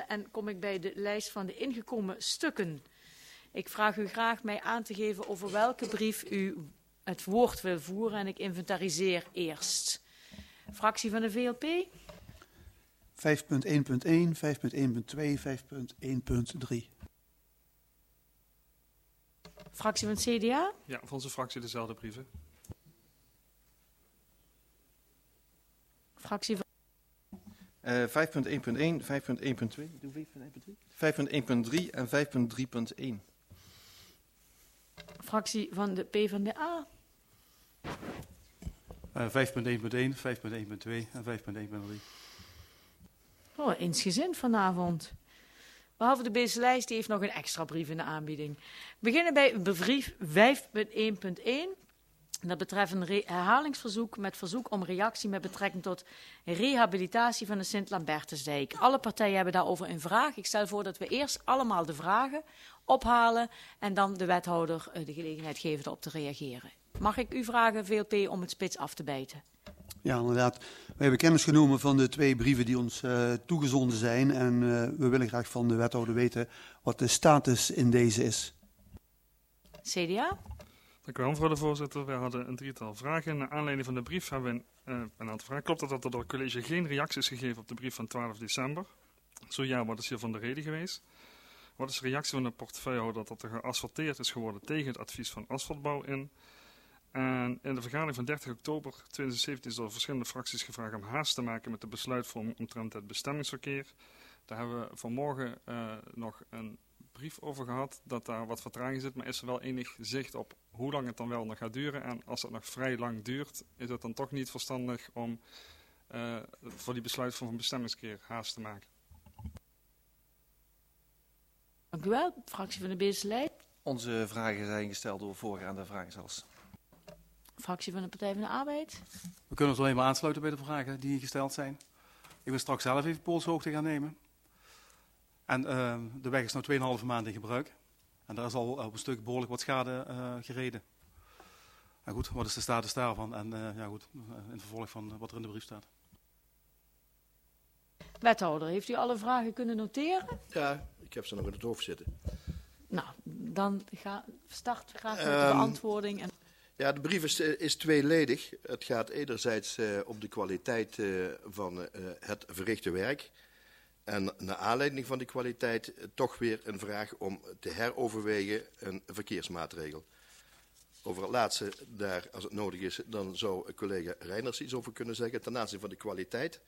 heren en kom ik bij de lijst van de ingekomen stukken. Ik vraag u graag mij aan te geven over welke brief u het woord wil voeren en ik inventariseer eerst. Fractie van de VLP? 5.1.1, 5.1.2, 5.1.3. Fractie van het CDA? Ja, voor onze fractie dezelfde brieven. Fractie van... 5.1.1, 5.1.2, 5.1.3 en 5.3.1. Fractie van de PvdA? 5.1.1, 5.1.2 en 5.1.3. Oh, eensgezind vanavond. Behalve de BZ-lijst, die heeft nog een extra brief in de aanbieding. We beginnen bij brief 5.1.1. Dat betreft een herhalingsverzoek met verzoek om reactie met betrekking tot rehabilitatie van de Sint-Lambertusdijk. Alle partijen hebben daarover een vraag. Ik stel voor dat we eerst allemaal de vragen ophalen en dan de wethouder de gelegenheid geven erop te reageren. Mag ik u vragen, VLP, om het spits af te bijten? Ja, inderdaad. We hebben kennis genomen van de 2 brieven die ons toegezonden zijn. En we willen graag van de wethouder weten wat de status in deze is. CDA? Dank u wel, mevrouw de voorzitter. We hadden een 3-tal vragen. Naar aanleiding van de brief hebben we een aantal vragen. Klopt het dat er door het college geen reactie is gegeven op de brief van 12 december? Zo ja, wat is hiervan de reden geweest? Wat is de reactie van de portefeuillehouder dat er geasfalteerd is geworden tegen het advies van asfaltbouw in? En in de vergadering van 30 oktober 2017 is door verschillende fracties gevraagd om haast te maken met de besluitvorming omtrent het bestemmingsverkeer. Daar hebben we vanmorgen nog een brief over gehad dat daar wat vertraging zit, maar is er wel enig zicht op hoe lang het dan wel nog gaat duren. En als het nog vrij lang duurt, is het dan toch niet verstandig om voor die besluitvorming van bestemmingsverkeer haast te maken. Dank u wel. Fractie van de BZ-lijst. Onze vragen zijn gesteld door voorgaande vragen zelfs. Fractie van de Partij van de Arbeid. We kunnen ons alleen maar aansluiten bij de vragen die gesteld zijn. Ik wil straks zelf even polshoogte gaan nemen. En de weg is nu 2,5 maanden in gebruik. En daar is al op een stuk behoorlijk wat schade gereden. En goed, wat is de status daarvan? En in vervolg van wat er in de brief staat. Wethouder, heeft u alle vragen kunnen noteren? Ja, ik heb ze nog in het hoofd zitten. Nou, dan start graag met de beantwoording. Ja, de brief is tweeledig. Het gaat enerzijds om de kwaliteit van het verrichte werk. En naar aanleiding van die kwaliteit toch weer een vraag om te heroverwegen een verkeersmaatregel. Over het laatste, daar, als het nodig is, dan zou collega Reiners iets over kunnen zeggen ten aanzien van de kwaliteit.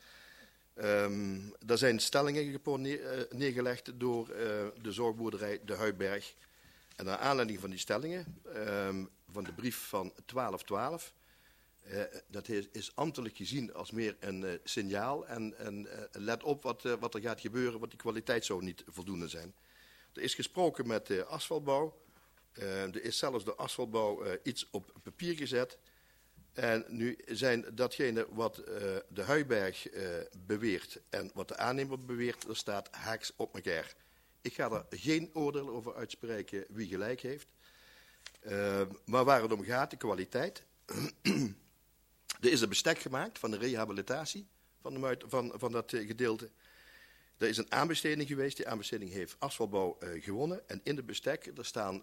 Daar zijn stellingen neergelegd door de zorgboerderij De Huiberg. En naar aanleiding van die stellingen, van de brief van 12/12, dat is ambtelijk gezien als meer een signaal. En let op wat er gaat gebeuren, want die kwaliteit zou niet voldoende zijn. Er is gesproken met de asfaltbouw. Er is zelfs de asfaltbouw iets op papier gezet. En nu zijn datgene wat de Huiberg beweert en wat de aannemer beweert, er staat haaks op elkaar. Ik ga er geen oordeel over uitspreken wie gelijk heeft. Maar waar het om gaat, de kwaliteit. Er is een bestek gemaakt van de rehabilitatie van dat gedeelte. Er is een aanbesteding geweest. Die aanbesteding heeft asfaltbouw gewonnen. En in het bestek er staan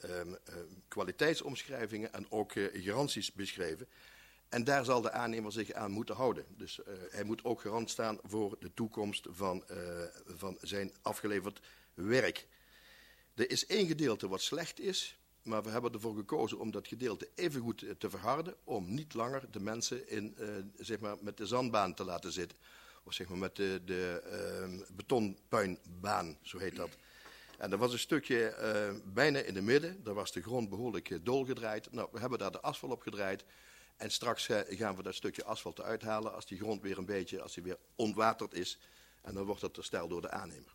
kwaliteitsomschrijvingen en ook garanties beschreven. En daar zal de aannemer zich aan moeten houden. Dus hij moet ook garant staan voor de toekomst van zijn afgeleverd werk. Er is één gedeelte wat slecht is, maar we hebben ervoor gekozen om dat gedeelte even goed te verharden, om niet langer de mensen met de zandbaan te laten zitten. Of zeg maar met de betonpuinbaan, zo heet dat. En er was een stukje bijna in het midden, daar was de grond behoorlijk dolgedraaid. Nou, we hebben daar de asfalt op gedraaid. En straks gaan we dat stukje asfalt eruit halen als die grond weer als die weer ontwaterd is. En dan wordt dat hersteld door de aannemer.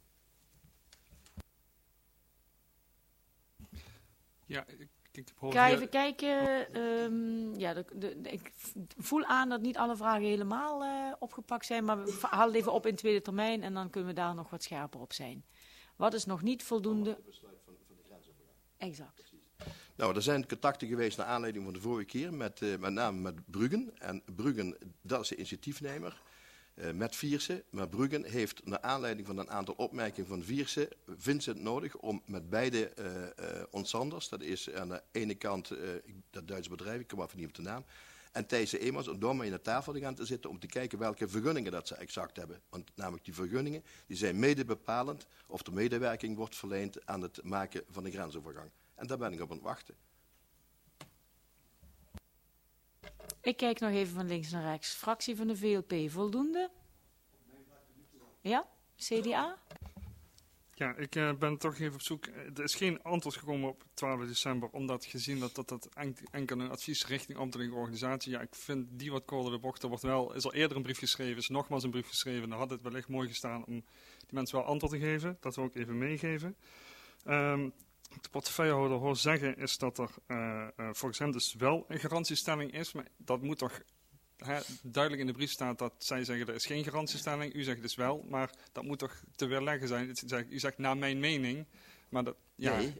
Ja, Ga even kijken. Ik voel aan dat niet alle vragen helemaal opgepakt zijn. Maar we halen het even op in tweede termijn en dan kunnen we daar nog wat scherper op zijn. Wat is nog niet voldoende? Het besluit van de grensovergang. Exact. Nou, er zijn contacten geweest naar aanleiding van de vorige keer met name met Bruggen. En Bruggen, dat is de initiatiefnemer. met Vierse. Maar Bruggen heeft naar aanleiding van een aantal opmerkingen van Vierse, vindt ze het nodig om met beide ontzanders, dat is aan de ene kant dat Duitse bedrijf, ik kom even niet op de naam, en Thijsse Emers, om door mee naar tafel te gaan te zitten om te kijken welke vergunningen dat ze exact hebben. Want namelijk die vergunningen die zijn mede bepalend of er medewerking wordt verleend aan het maken van de grensovergang. En daar ben ik op aan het wachten. Ik kijk nog even van links naar rechts. Fractie van de VLP, voldoende? Ja? CDA? Ja, ik ben toch even op zoek. Er is geen antwoord gekomen op 12 december, omdat gezien dat enkel een advies richting ambtelijke organisatie. Ja, ik vind die wat korter de bocht. Is al eerder een brief geschreven, is nogmaals een brief geschreven. Dan had het wellicht mooi gestaan om die mensen wel antwoord te geven. Dat wil ik even meegeven. De portefeuillehouder hoor zeggen is dat er volgens hem dus wel een garantiestelling is, maar dat moet toch duidelijk in de brief staat dat zij zeggen er is geen garantiestelling, u zegt dus wel, maar dat moet toch te weerleggen zijn. U zegt naar mijn mening, maar dat, ja. Nee,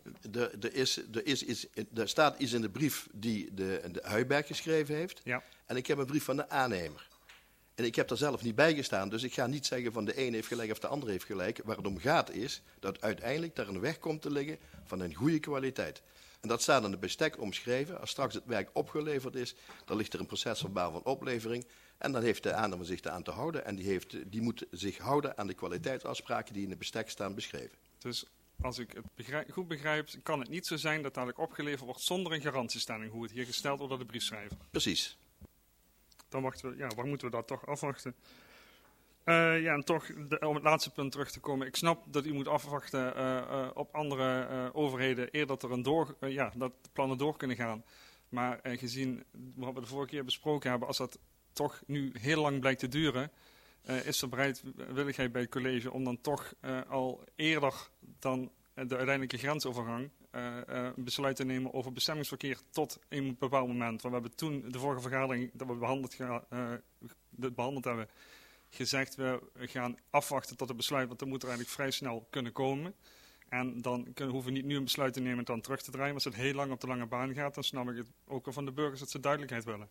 er staat iets in de brief die de Huijberg geschreven heeft, Ja. En ik heb een brief van de aannemer. En ik heb daar zelf niet bij gestaan, dus ik ga niet zeggen van de een heeft gelijk of de ander heeft gelijk. Waar het om gaat is dat uiteindelijk daar een weg komt te liggen van een goede kwaliteit. En dat staat in het bestek omschreven. Als straks het werk opgeleverd is, dan ligt er een procesverbaal van oplevering. En dan heeft de aannemer zich eraan te houden. En die moet zich houden aan de kwaliteitsafspraken die in het bestek staan beschreven. Dus als ik het goed begrijp, kan het niet zo zijn dat dadelijk opgeleverd wordt zonder een garantiestelling, hoe het hier gesteld wordt door de briefschrijver. Precies. Dan wachten we, waar moeten we dat toch afwachten? En toch, om het laatste punt terug te komen. Ik snap dat u moet afwachten op andere overheden eer dat dat plannen door kunnen gaan. Maar gezien wat we de vorige keer besproken hebben, als dat toch nu heel lang blijkt te duren, is er bereidwilligheid bij het college om dan toch al eerder dan de uiteindelijke grensovergang een besluit te nemen over bestemmingsverkeer tot een bepaald moment. Want we hebben toen de vorige vergadering dat we behandeld hebben, gezegd we gaan afwachten tot het besluit, want dan moet er eigenlijk vrij snel kunnen komen. En dan hoeven we niet nu een besluit te nemen en dan terug te draaien. Maar als het heel lang op de lange baan gaat, dan snap ik het ook wel van de burgers dat ze duidelijkheid willen.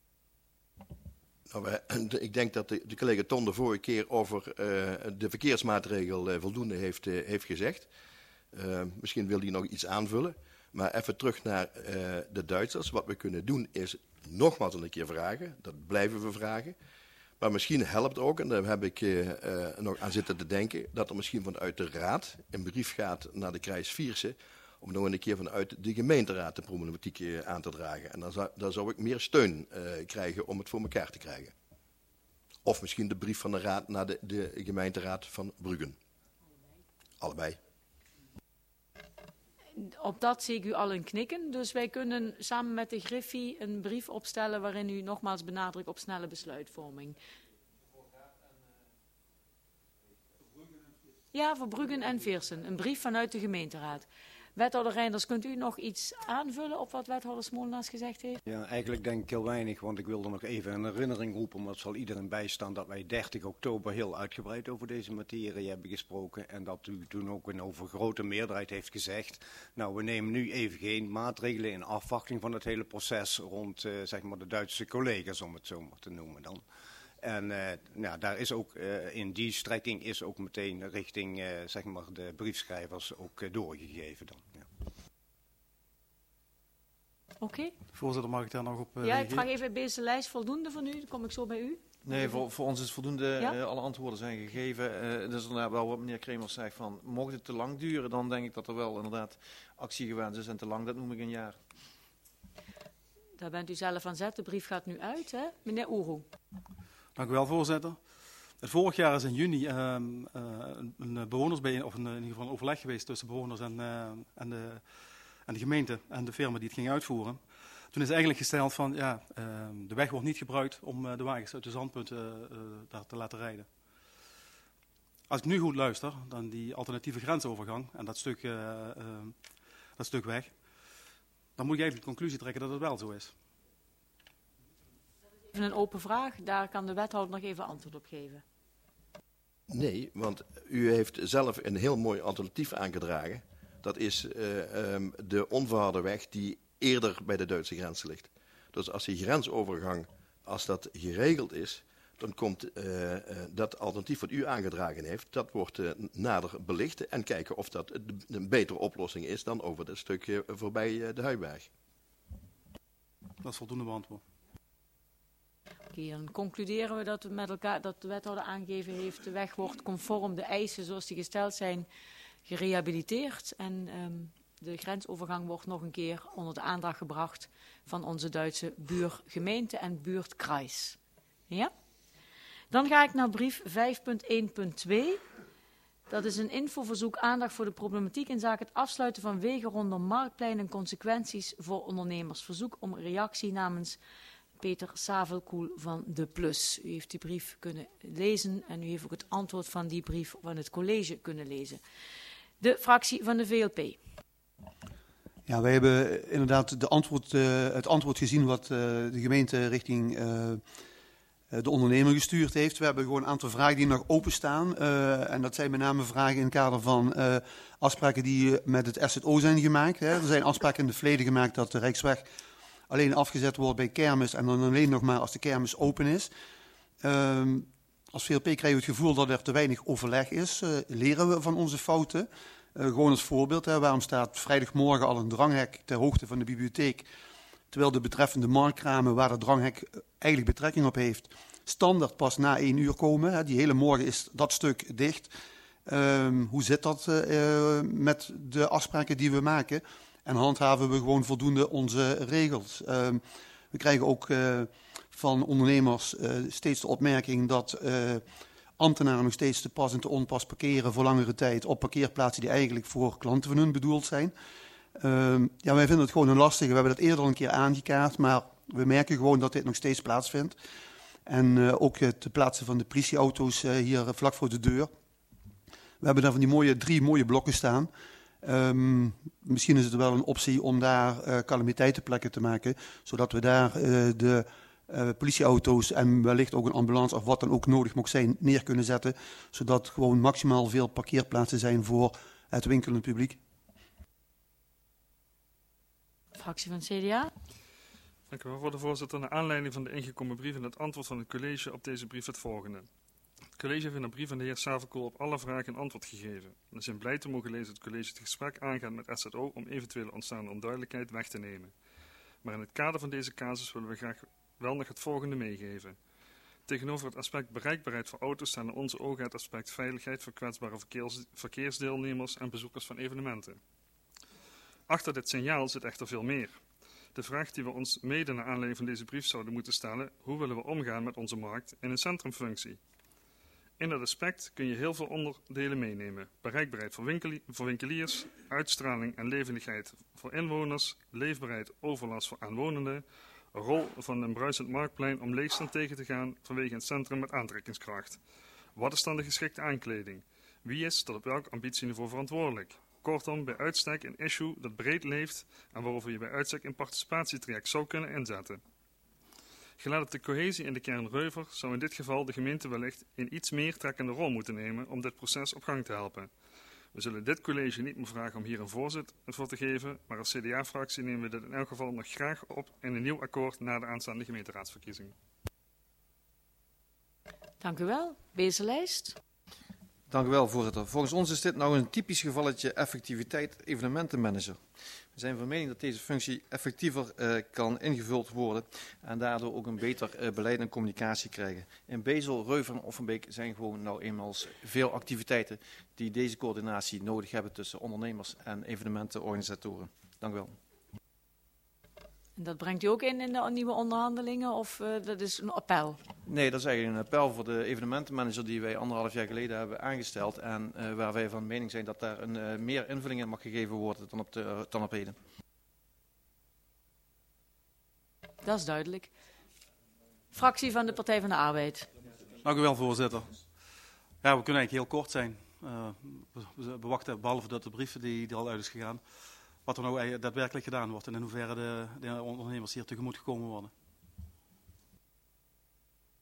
Nou, ik denk dat de collega Ton de vorige keer over de verkeersmaatregel voldoende heeft gezegd. Misschien wil hij nog iets aanvullen. Maar even terug naar de Duitsers. Wat we kunnen doen is nogmaals een keer vragen. Dat blijven we vragen. Maar misschien helpt ook, en daar heb ik nog aan zitten te denken, dat er misschien vanuit de Raad een brief gaat naar de Kreis Vierse om nog een keer vanuit de gemeenteraad de problematiek aan te dragen. En dan zou ik meer steun krijgen om het voor elkaar te krijgen. Of misschien de brief van de Raad naar de gemeenteraad van Bruggen. Allebei. Op dat zie ik u al een knikken. Dus wij kunnen samen met de Griffie een brief opstellen waarin u nogmaals benadrukt op snelle besluitvorming. Ja, voor Bruggen en Viersen. Een brief vanuit de gemeenteraad. Wethouder Reinders, kunt u nog iets aanvullen op wat wethouder Smolenaars gezegd heeft? Ja, eigenlijk denk ik heel weinig, want ik wilde nog even een herinnering roepen, omdat zal iedereen bijstaan dat wij 30 oktober heel uitgebreid over deze materie hebben gesproken en dat u toen ook een overgrote meerderheid heeft gezegd, nou we nemen nu even geen maatregelen in afwachting van het hele proces rond zeg maar de Duitse collega's, om het zo maar te noemen dan. En daar is ook in die strekking is ook meteen richting zeg maar de briefschrijvers ook doorgegeven dan. Ja. Oké. Voorzitter, mag ik daar nog op Ja, reageren? ik vraag even bij deze lijst voldoende van u. Dan kom ik zo bij u. Nee, voor ons is voldoende. Ja? Alle antwoorden zijn gegeven. Dus inderdaad wel wat meneer Kremers zegt van, mocht het te lang duren, dan denk ik dat er wel inderdaad actie gewenst is. En te lang, dat noem ik een jaar. Daar bent u zelf aan zet. De brief gaat nu uit, hè? Meneer Oeroe. Dank u wel, voorzitter. Het vorig jaar is in juni een bewonersbijeenkomst, of in ieder geval een overleg geweest tussen bewoners en de gemeente en de firma die het ging uitvoeren. Toen is eigenlijk gesteld van, de weg wordt niet gebruikt om de wagens uit de zandpunten daar te laten rijden. Als ik nu goed luister, dan die alternatieve grensovergang en dat stuk weg, dan moet ik eigenlijk de conclusie trekken dat het wel zo is. Even een open vraag. Daar kan de wethouder nog even antwoord op geven. Nee, want u heeft zelf een heel mooi alternatief aangedragen. Dat is de onverharde weg die eerder bij de Duitse grens ligt. Dus als die grensovergang, als dat geregeld is, dan komt dat alternatief wat u aangedragen heeft, dat wordt nader belicht en kijken of dat een betere oplossing is dan over dat stukje voorbij de Huiberg. Dat is voldoende beantwoord. Oké, dan concluderen we dat we met elkaar, dat de wethouder aangegeven heeft, de weg wordt conform de eisen zoals die gesteld zijn gerehabiliteerd. En de grensovergang wordt nog een keer onder de aandacht gebracht van onze Duitse buurgemeente en buurtkreis. Ja? Dan ga ik naar brief 5.1.2. Dat is een infoverzoek aandacht voor de problematiek in zaken het afsluiten van wegen rondom Marktplein en consequenties voor ondernemers. Verzoek om reactie namens Peter Savelkoel van De Plus. U heeft die brief kunnen lezen en u heeft ook het antwoord van die brief van het college kunnen lezen. De fractie van de VLP. Ja, wij hebben inderdaad het antwoord gezien wat de gemeente richting de ondernemer gestuurd heeft. We hebben gewoon een aantal vragen die nog openstaan. En dat zijn met name vragen in het kader van afspraken die met het SZO zijn gemaakt. Hè. Er zijn afspraken in het verleden gemaakt dat de Rijksweg alleen afgezet wordt bij kermis en dan alleen nog maar als de kermis open is. Als VLP krijgen we het gevoel dat er te weinig overleg is. Leren we van onze fouten. Gewoon als voorbeeld, hè, waarom staat vrijdagmorgen al een dranghek ter hoogte van de bibliotheek, terwijl de betreffende marktkramen waar dat dranghek eigenlijk betrekking op heeft, standaard pas na 1 uur komen. Hè. Die hele morgen is dat stuk dicht. Hoe zit dat met de afspraken die we maken? En handhaven we gewoon voldoende onze regels. We krijgen ook van ondernemers steeds de opmerking dat ambtenaren nog steeds te pas en te onpas parkeren voor langere tijd op parkeerplaatsen die eigenlijk voor klanten van hun bedoeld zijn. Ja, wij vinden het gewoon een lastige. We hebben dat eerder al een keer aangekaart, maar we merken gewoon dat dit nog steeds plaatsvindt. En ook het plaatsen van de politieauto's hier vlak voor de deur. We hebben daar van die 3 mooie blokken staan. Misschien is het wel een optie om daar calamiteitenplekken te maken, zodat we daar de politieauto's en wellicht ook een ambulance of wat dan ook nodig mocht zijn neer kunnen zetten, zodat gewoon maximaal veel parkeerplaatsen zijn voor het winkelend publiek. Fractie van het CDA. Dank u wel, mevrouw de voorzitter. Naar aanleiding van de ingekomen brief en het antwoord van het college op deze brief het volgende. Het college heeft in een brief aan de heer Savelkoel op alle vragen een antwoord gegeven. We zijn blij te mogen lezen dat het college het gesprek aangaat met SZO om eventuele ontstaande onduidelijkheid weg te nemen. Maar in het kader van deze casus willen we graag wel nog het volgende meegeven. Tegenover het aspect bereikbaarheid voor auto's staan in onze ogen het aspect veiligheid voor kwetsbare verkeersdeelnemers en bezoekers van evenementen. Achter dit signaal zit echter veel meer. De vraag die we ons mede naar aanleiding van deze brief zouden moeten stellen: hoe willen we omgaan met onze markt in een centrumfunctie? In dat aspect kun je heel veel onderdelen meenemen. Bereikbaarheid voor winkeliers, uitstraling en levendigheid voor inwoners, leefbaarheid, overlast voor aanwonenden, een rol van een bruisend marktplein om leegstand tegen te gaan vanwege het centrum met aantrekkingskracht. Wat is dan de geschikte aankleding? Wie is tot op welk ambitieniveau verantwoordelijk? Kortom, bij uitstek een issue dat breed leeft en waarover je bij uitstek een participatietraject zou kunnen inzetten. Gelaat op de cohesie in de kern Reuver zou in dit geval de gemeente wellicht een iets meer trekkende rol moeten nemen om dit proces op gang te helpen. We zullen dit college niet meer vragen om hier een voorzet voor te geven, maar als CDA-fractie nemen we dit in elk geval nog graag op in een nieuw akkoord na de aanstaande gemeenteraadsverkiezingen. Dank u wel. Bezenlijst. Dank u wel, voorzitter. Volgens ons is dit nou een typisch gevalletje effectiviteit evenementenmanager. We zijn van mening dat deze functie effectiever kan ingevuld worden en daardoor ook een beter beleid en communicatie krijgen. In Bezel, Reuver en Offenbeek zijn gewoon nou eenmaal veel activiteiten die deze coördinatie nodig hebben tussen ondernemers en evenementenorganisatoren. Dank u wel. En dat brengt u ook in de nieuwe onderhandelingen of dat is een appel? Nee, dat is eigenlijk een appel voor de evenementenmanager die wij 1,5 jaar geleden hebben aangesteld. En waar wij van mening zijn dat daar een meer invulling in mag gegeven worden dan op heden. Dat is duidelijk. Fractie van de Partij van de Arbeid. Dank u wel, voorzitter. Ja, we kunnen eigenlijk heel kort zijn. We wachten, behalve dat de brief die er al uit is gegaan, wat er nou daadwerkelijk gedaan wordt en in hoeverre de ondernemers hier tegemoet gekomen worden.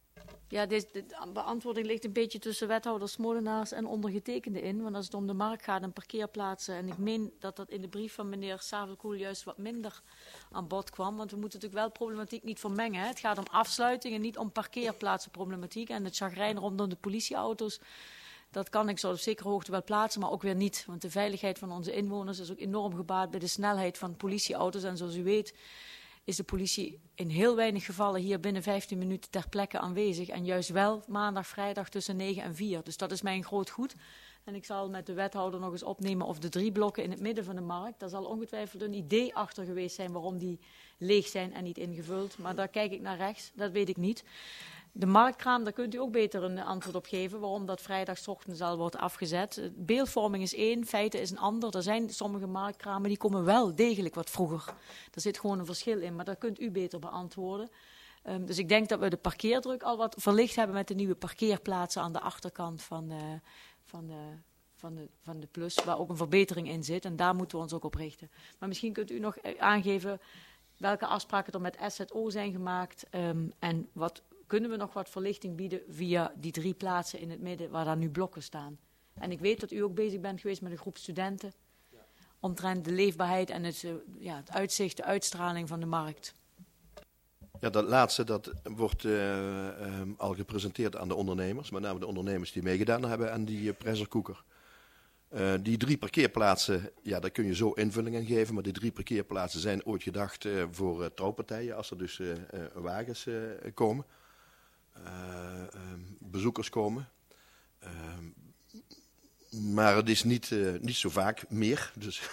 Ja, de beantwoording ligt een beetje tussen wethouders, molenaars en ondergetekende in. Want als het om de markt gaat en parkeerplaatsen, en ik meen dat dat in de brief van meneer Savelkoel juist wat minder aan bod kwam. Want we moeten natuurlijk wel problematiek niet vermengen. Hè. Het gaat om afsluiting en niet om parkeerplaatsenproblematiek. En het chagrijn rondom de politieauto's, dat kan ik zo op zekere hoogte wel plaatsen, maar ook weer niet. Want de veiligheid van onze inwoners is ook enorm gebaat bij de snelheid van politieauto's. En zoals u weet is de politie in heel weinig gevallen hier binnen 15 minuten ter plekke aanwezig. En juist wel maandag, vrijdag tussen 9 en 4. Dus dat is mijn groot goed. En ik zal met de wethouder nog eens opnemen of de 3 blokken in het midden van de markt. Daar zal ongetwijfeld een idee achter geweest zijn waarom die leeg zijn en niet ingevuld. Maar daar kijk ik naar rechts, dat weet ik niet. De marktkraam, daar kunt u ook beter een antwoord op geven waarom dat vrijdagochtend al wordt afgezet. Beeldvorming is 1, feiten is een ander. Er zijn sommige marktkramen die komen wel degelijk wat vroeger. Daar zit gewoon een verschil in, maar dat kunt u beter beantwoorden. Dus ik denk dat we de parkeerdruk al wat verlicht hebben met de nieuwe parkeerplaatsen aan de achterkant van de plus, waar ook een verbetering in zit. En daar moeten we ons ook op richten. Maar misschien kunt u nog aangeven welke afspraken er met SZO zijn gemaakt en kunnen we nog wat verlichting bieden via die 3 plaatsen in het midden waar daar nu blokken staan. En ik weet dat u ook bezig bent geweest met een groep studenten omtrent de leefbaarheid en het uitzicht, de uitstraling van de markt. Ja, dat laatste dat wordt al gepresenteerd aan de ondernemers, met name de ondernemers die meegedaan hebben aan die presserkoeker. Die 3 parkeerplaatsen, ja, daar kun je zo invulling aan geven, maar die 3 parkeerplaatsen zijn ooit gedacht voor trouwpartijen, als er dus wagens komen, bezoekers komen. Maar het is niet zo vaak meer, dus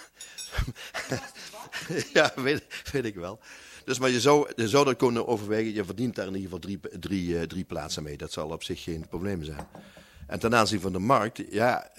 ja, weet ik wel. Dus, maar je zou dat kunnen overwegen, je verdient daar in ieder geval 3 plaatsen mee. Dat zal op zich geen probleem zijn. En ten aanzien van de markt, ja,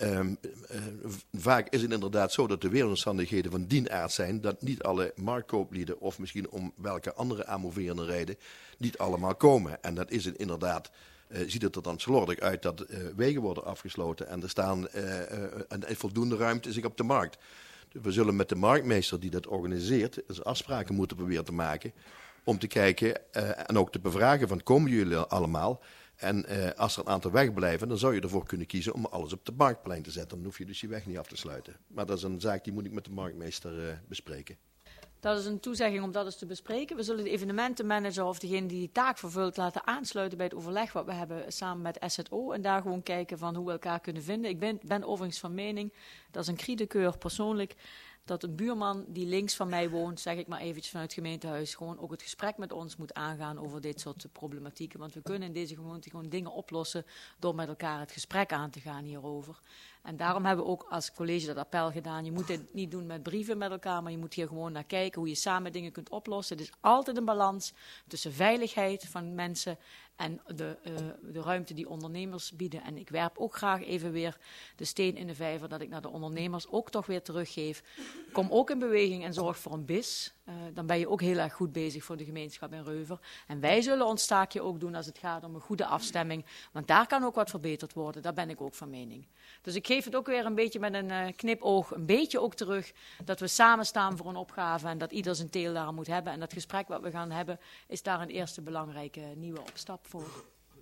vaak is het inderdaad zo dat de weeromstandigheden van dien aard zijn dat niet alle marktkooplieden, of misschien om welke andere aanmoverende reden, niet allemaal komen. En dat is het inderdaad, ziet het er dan slordig uit dat wegen worden afgesloten en er staan en voldoende ruimte is op de markt. Dus we zullen met de marktmeester die dat organiseert, dus afspraken moeten proberen te maken om te kijken en ook te bevragen van komen jullie allemaal? En als er een aantal wegblijven, dan zou je ervoor kunnen kiezen om alles op het marktplein te zetten. Dan hoef je dus die weg niet af te sluiten. Maar dat is een zaak die moet ik met de marktmeester bespreken. Dat is een toezegging om dat eens te bespreken. We zullen de evenementenmanager of degene die die taak vervult laten aansluiten bij het overleg wat we hebben samen met SZO. En daar gewoon kijken van hoe we elkaar kunnen vinden. Ik ben overigens van mening, dat is een kriedekeur persoonlijk, dat een buurman die links van mij woont, zeg ik maar eventjes vanuit het gemeentehuis, gewoon ook het gesprek met ons moet aangaan over dit soort problematieken. Want we kunnen in deze gemeente gewoon dingen oplossen door met elkaar het gesprek aan te gaan hierover. En daarom hebben we ook als college dat appel gedaan. Je moet dit niet doen met brieven met elkaar, maar je moet hier gewoon naar kijken hoe je samen dingen kunt oplossen. Het is altijd een balans tussen veiligheid van mensen en de ruimte die ondernemers bieden. En ik werp ook graag even weer de steen in de vijver dat ik naar de ondernemers ook toch weer teruggeef. Kom ook in beweging en zorg voor een BIS. Dan ben je ook heel erg goed bezig voor de gemeenschap in Reuver. En wij zullen ons taakje ook doen als het gaat om een goede afstemming. Want daar kan ook wat verbeterd worden. Daar ben ik ook van mening. Dus ik geef het ook weer een beetje met een knipoog, een beetje ook terug. Dat we samen staan voor een opgave en dat ieder zijn deel daar moet hebben. En dat gesprek wat we gaan hebben is daar een eerste belangrijke nieuwe opstap voor.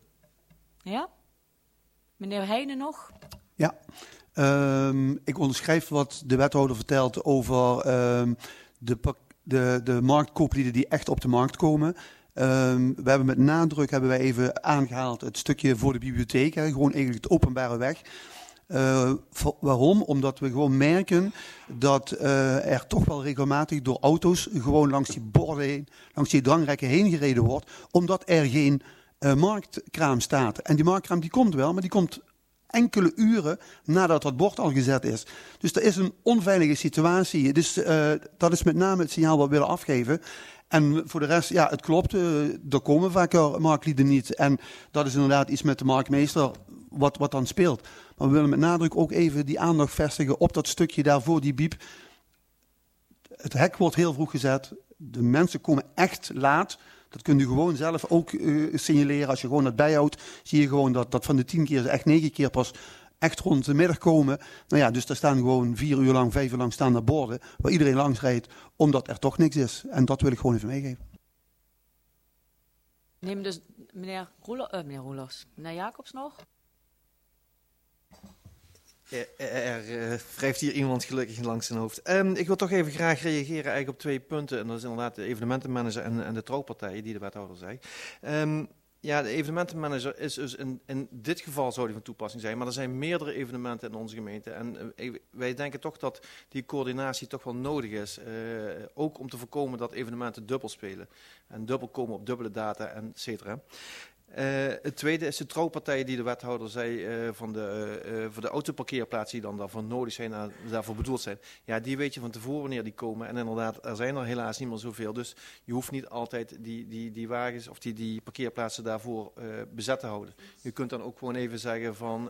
Ja? Meneer Heijnen nog? Ja, ik onderschrijf wat de wethouder vertelt over de marktkooplieden die echt op de markt komen. We hebben met nadruk even aangehaald het stukje voor de bibliotheek, hè, gewoon eigenlijk het openbare weg. Waarom? Omdat we gewoon merken dat er toch wel regelmatig door auto's gewoon langs die borden heen, langs die drangrekken heen gereden wordt, omdat er geen marktkraam staat. En die marktkraam die komt wel, maar die komt enkele uren nadat dat bord al gezet is. Dus er is een onveilige situatie. Dus dat is met name het signaal wat we willen afgeven. En voor de rest, ja, het klopt, er komen vaker marktlieden niet. En dat is inderdaad iets met de marktmeester wat dan speelt. Maar we willen met nadruk ook even die aandacht vestigen op dat stukje daarvoor, die biep. Het hek wordt heel vroeg gezet. De mensen komen echt laat. Dat kun je gewoon zelf ook signaleren. Als je gewoon dat bijhoudt, zie je gewoon dat van de 10 keer ze echt 9 keer pas echt rond de middag komen. Nou ja, dus daar staan gewoon 4 uur lang, 5 uur lang staan daar borden waar iedereen langs rijdt, omdat er toch niks is. En dat wil ik gewoon even meegeven. Neem dus meneer Roelofs. Meneer Jacobs nog? Er wrijft hier iemand gelukkig langs zijn hoofd. Ik wil toch even graag reageren eigenlijk op 2 punten. En dat is inderdaad de evenementenmanager en de trouwpartijen die de wethouder zei. Ja, de evenementenmanager is dus in dit geval zou die van toepassing zijn. Maar er zijn meerdere evenementen in onze gemeente. En wij denken toch dat die coördinatie toch wel nodig is. Ook om te voorkomen dat evenementen dubbel spelen. En dubbel komen op dubbele data, et cetera. Het tweede is de trouwpartijen die de wethouder zei voor de autoparkeerplaatsen die dan daarvoor nodig zijn en daarvoor bedoeld zijn. Ja, die weet je van tevoren wanneer die komen. En inderdaad, er zijn er helaas niet meer zoveel. Dus je hoeft niet altijd die wagens of die parkeerplaatsen daarvoor bezet te houden. Je kunt dan ook gewoon even zeggen van...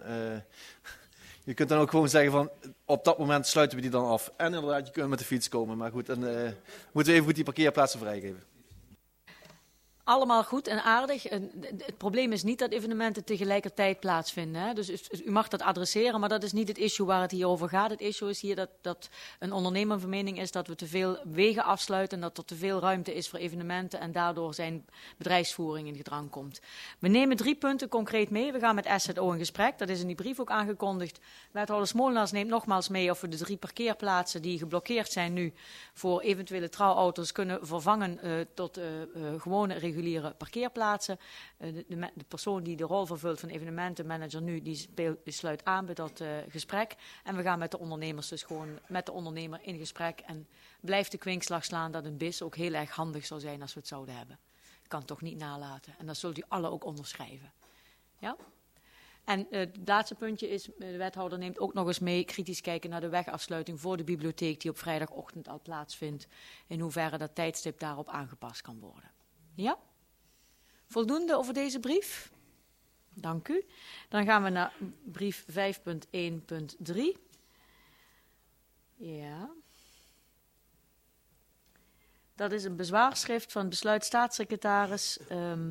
op dat moment sluiten we die dan af. En inderdaad, je kunt met de fiets komen. Maar goed, dan moeten we even goed die parkeerplaatsen vrijgeven. Allemaal goed en aardig. Het probleem is niet dat evenementen tegelijkertijd plaatsvinden. Hè? Dus u mag dat adresseren, maar dat is niet het issue waar het hier over gaat. Het issue is hier dat een ondernemer van mening is dat we te veel wegen afsluiten en dat er te veel ruimte is voor evenementen en daardoor zijn bedrijfsvoering in gedrang komt. We nemen 3 punten concreet mee. We gaan met SZO in gesprek. Dat is in die brief ook aangekondigd. Wethouder Smolenaars neemt nogmaals mee of we de 3 parkeerplaatsen die geblokkeerd zijn nu voor eventuele trouwauto's kunnen vervangen tot gewone reguliere parkeerplaatsen. De persoon die de rol vervult van evenementenmanager nu, die sluit aan bij dat gesprek. En we gaan met de ondernemers dus gewoon met de ondernemer in gesprek. En blijft de kwinkslag slaan dat een BIS ook heel erg handig zou zijn als we het zouden hebben. Ik kan het toch niet nalaten. En dat zult u alle ook onderschrijven. Ja? En het laatste puntje is, de wethouder neemt ook nog eens mee kritisch kijken naar de wegafsluiting voor de bibliotheek die op vrijdagochtend al plaatsvindt. In hoeverre dat tijdstip daarop aangepast kan worden. Ja? Voldoende over deze brief? Dank u. Dan gaan we naar brief 5.1.3. Ja. Dat is een bezwaarschrift van besluit staatssecretaris.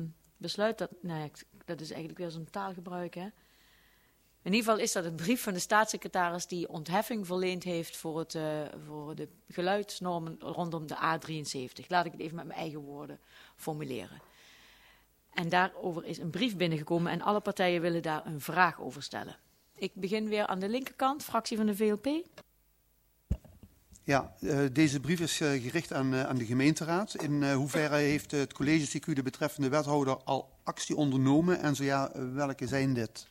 Dat is eigenlijk weer zo'n taalgebruik, hè? In ieder geval is dat een brief van de staatssecretaris die ontheffing verleend heeft voor de geluidsnormen rondom de A73. Laat ik het even met mijn eigen woorden formuleren. En daarover is een brief binnengekomen en alle partijen willen daar een vraag over stellen. Ik begin weer aan de linkerkant, fractie van de VLP. Ja, deze brief is gericht aan de gemeenteraad. In hoeverre heeft het college CQ de betreffende wethouder al actie ondernomen en zo ja, welke zijn dit?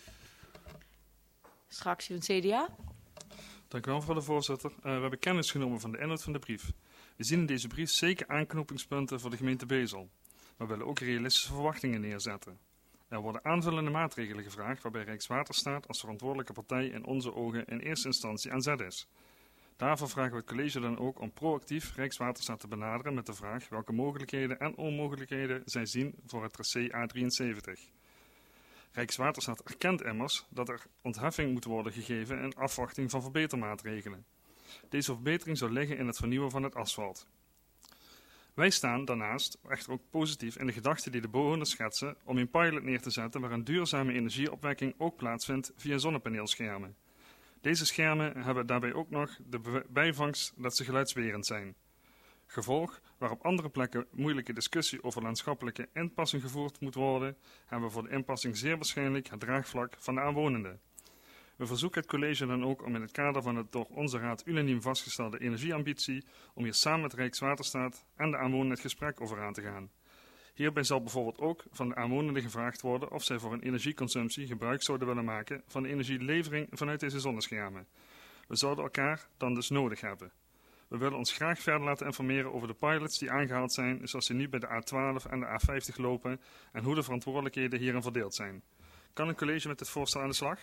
Fractie van het CDA. Dank u wel, mevrouw de voorzitter. We hebben kennis genomen van de inhoud van de brief. We zien in deze brief zeker aanknopingspunten voor de gemeente Bezel. Maar we willen ook realistische verwachtingen neerzetten. Er worden aanvullende maatregelen gevraagd waarbij Rijkswaterstaat als verantwoordelijke partij in onze ogen in eerste instantie aan zet is. Daarvoor vragen we het college dan ook om proactief Rijkswaterstaat te benaderen met de vraag welke mogelijkheden en onmogelijkheden zij zien voor het tracé A73. Rijkswaterstaat erkent immers dat er ontheffing moet worden gegeven in afwachting van verbetermaatregelen. Deze verbetering zou liggen in het vernieuwen van het asfalt. Wij staan daarnaast echter ook positief in de gedachte die de bewoners schetsen om een pilot neer te zetten waar een duurzame energieopwekking ook plaatsvindt via zonnepaneelschermen. Deze schermen hebben daarbij ook nog de bijvangst dat ze geluidswerend zijn. Gevolg, waar op andere plekken moeilijke discussie over landschappelijke inpassing gevoerd moet worden, hebben we voor de inpassing zeer waarschijnlijk het draagvlak van de aanwonenden. We verzoeken het college dan ook om in het kader van het door onze raad unaniem vastgestelde energieambitie om hier samen met Rijkswaterstaat en de aanwonenden het gesprek over aan te gaan. Hierbij zal bijvoorbeeld ook van de aanwonenden gevraagd worden of zij voor hun energieconsumptie gebruik zouden willen maken van de energielevering vanuit deze zonneschermen. We zouden elkaar dan dus nodig hebben. We willen ons graag verder laten informeren over de pilots die aangehaald zijn, zoals die nu bij de A12 en de A50 lopen en hoe de verantwoordelijkheden hierin verdeeld zijn. Kan een college met dit voorstel aan de slag?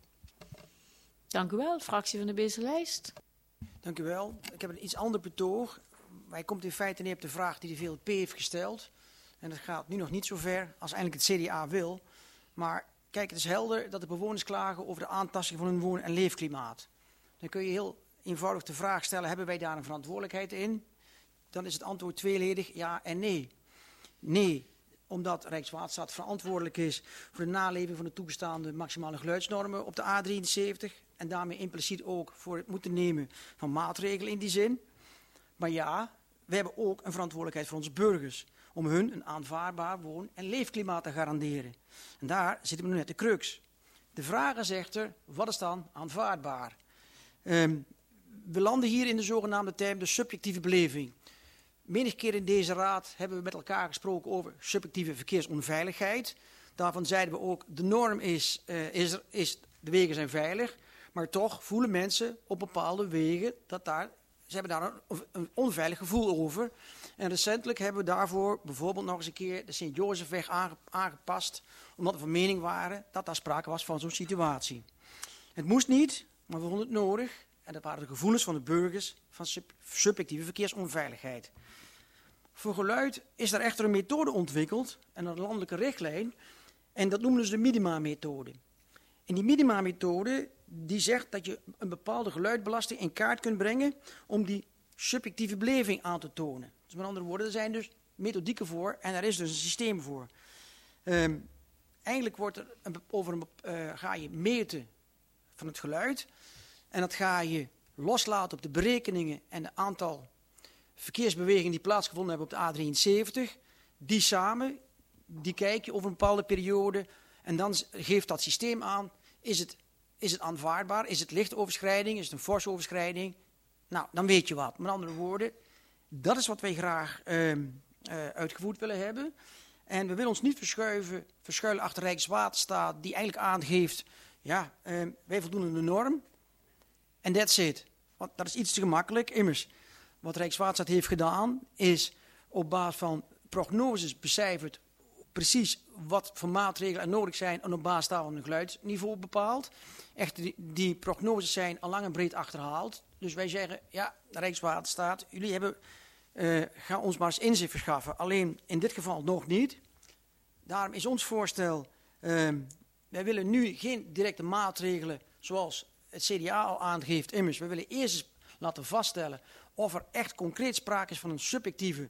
Dank u wel, fractie van de Bezelijst. Dank u wel. Ik heb een iets ander betoog. Hij komt in feite neer op de vraag die de VLP heeft gesteld. En dat gaat nu nog niet zo ver als eigenlijk het CDA wil. Maar kijk, het is helder dat de bewoners klagen over de aantasting van hun woon- en leefklimaat. Dan kun je heel eenvoudig de vraag stellen, hebben wij daar een verantwoordelijkheid in? Dan is het antwoord tweeledig, ja en nee. Nee, omdat Rijkswaterstaat verantwoordelijk is voor de naleving van de toegestaande maximale geluidsnormen op de A73. En daarmee impliciet ook voor het moeten nemen van maatregelen in die zin. Maar ja, we hebben ook een verantwoordelijkheid voor onze burgers. om hun een aanvaardbaar woon- en leefklimaat te garanderen. En daar zitten we nu net de crux. De vraag is echter, wat is dan aanvaardbaar? We landen hier in de zogenaamde term de subjectieve beleving. Menig keer in deze raad hebben we met elkaar gesproken over subjectieve verkeersonveiligheid. Daarvan zeiden we ook, de norm is de wegen zijn veilig. Maar toch voelen mensen op bepaalde wegen ze hebben daar een onveilig gevoel over. En recentelijk hebben we daarvoor bijvoorbeeld nog eens een keer de Sint-Jozefweg aangepast. Omdat we van mening waren dat daar sprake was van zo'n situatie. Het moest niet, maar we vonden het nodig. En dat waren de gevoelens van de burgers van subjectieve verkeersonveiligheid. Voor geluid is er echter een methode ontwikkeld en een landelijke richtlijn. En dat noemen ze de minima-methode. En die minima-methode die zegt dat je een bepaalde geluidbelasting in kaart kunt brengen om die subjectieve beleving aan te tonen. Dus met andere woorden, er zijn dus methodieken voor en er is dus een systeem voor. Eigenlijk wordt er ga je meten van het geluid en dat ga je loslaten op de berekeningen en het aantal verkeersbewegingen die plaatsgevonden hebben op de A73. Die samen, die kijk je over een bepaalde periode en dan geeft dat systeem aan, is het aanvaardbaar, is het lichte overschrijding, is het een forse overschrijding? Nou, dan weet je wat. Met andere woorden, dat is wat wij graag uitgevoerd willen hebben. En we willen ons niet verschuilen achter Rijkswaterstaat die eigenlijk aangeeft, ja, wij voldoen aan de norm. En that's it. Want dat is iets te gemakkelijk. Immers, wat Rijkswaterstaat heeft gedaan, is op basis van prognoses becijferd precies wat voor maatregelen er nodig zijn en op basis daarvan een geluidsniveau bepaald. Echter, die prognoses zijn al lang en breed achterhaald. Dus wij zeggen, ja, Rijkswaterstaat, jullie gaan ons maar eens inzicht verschaffen. Alleen in dit geval nog niet. Daarom is ons voorstel, wij willen nu geen directe maatregelen zoals het CDA al aangeeft. Immers, we willen eerst eens laten vaststellen of er echt concreet sprake is van een subjectieve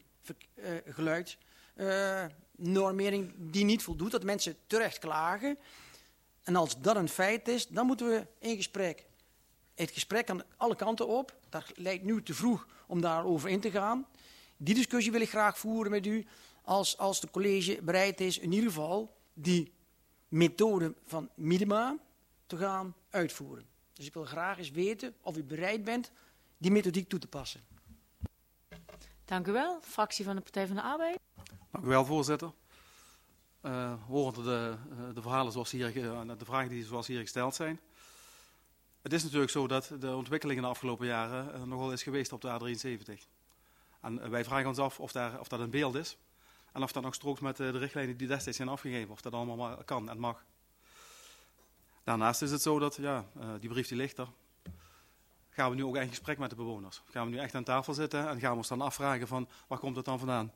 geluidsnormering die niet voldoet, dat mensen terecht klagen. En als dat een feit is, dan moeten we in gesprek. Het gesprek kan alle kanten op. Dat lijkt nu te vroeg om daarover in te gaan. Die discussie wil ik graag voeren met u als de college bereid is in ieder geval die methode van minima te gaan uitvoeren. Dus ik wil graag eens weten of u bereid bent die methodiek toe te passen. Dank u wel. Fractie van de Partij van de Arbeid. Dank u wel, voorzitter. Horend de verhalen zoals hier, de vragen die zoals hier gesteld zijn. Het is natuurlijk zo dat de ontwikkeling in de afgelopen jaren nogal is geweest op de A73. En wij vragen ons af of dat een beeld is. En of dat nog strookt met de richtlijnen die destijds zijn afgegeven. Of dat allemaal kan en mag. Daarnaast is het zo dat, die brief die ligt er. Gaan we nu ook echt in gesprek met de bewoners? Gaan we nu echt aan tafel zitten en gaan we ons dan afvragen van waar komt het dan vandaan?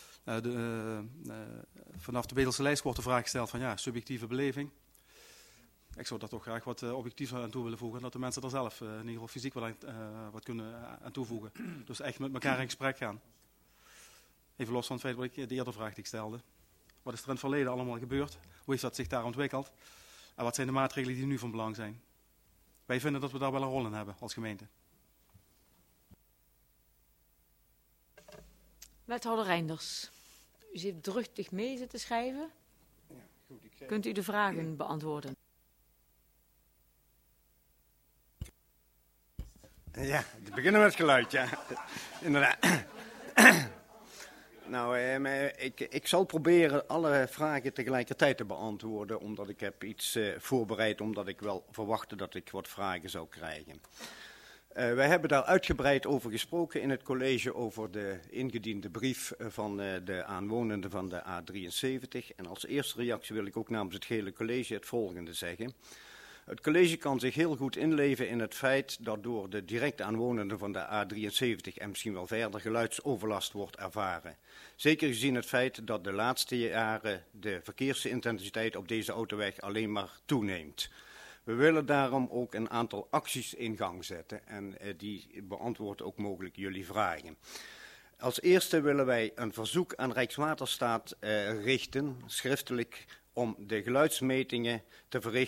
Vanaf de Bedelse lijst wordt de vraag gesteld van subjectieve beleving. Ik zou daar toch graag wat objectiever aan toe willen voegen. Dat de mensen er zelf in ieder geval fysiek wel wat kunnen aan toevoegen. Dus echt met elkaar in gesprek gaan. Even los van het feit wat ik de eerder vraag die ik stelde. Wat is er in het verleden allemaal gebeurd? Hoe heeft dat zich daar ontwikkeld? En wat zijn de maatregelen die nu van belang zijn? Wij vinden dat we daar wel een rol in hebben als gemeente. Wethouder Reinders. U zit driftig mee zitten schrijven. Ja, goed, Kunt u de vragen beantwoorden? Ja, te beginnen met het geluid, ja. Inderdaad. Nou, ik zal proberen alle vragen tegelijkertijd te beantwoorden, omdat ik heb iets voorbereid, omdat ik wel verwachtte dat ik wat vragen zou krijgen. Wij hebben daar uitgebreid over gesproken in het college over de ingediende brief van de aanwonenden van de A73. En als eerste reactie wil ik ook namens het gehele college het volgende zeggen. Het college kan zich heel goed inleven in het feit dat door de directe aanwonenden van de A73 en misschien wel verder geluidsoverlast wordt ervaren. Zeker gezien het feit dat de laatste jaren de verkeersintensiteit op deze autoweg alleen maar toeneemt. We willen daarom ook een aantal acties in gang zetten en die beantwoorden ook mogelijk jullie vragen. Als eerste willen wij een verzoek aan Rijkswaterstaat richten, schriftelijk, om de geluidsmetingen te verrichten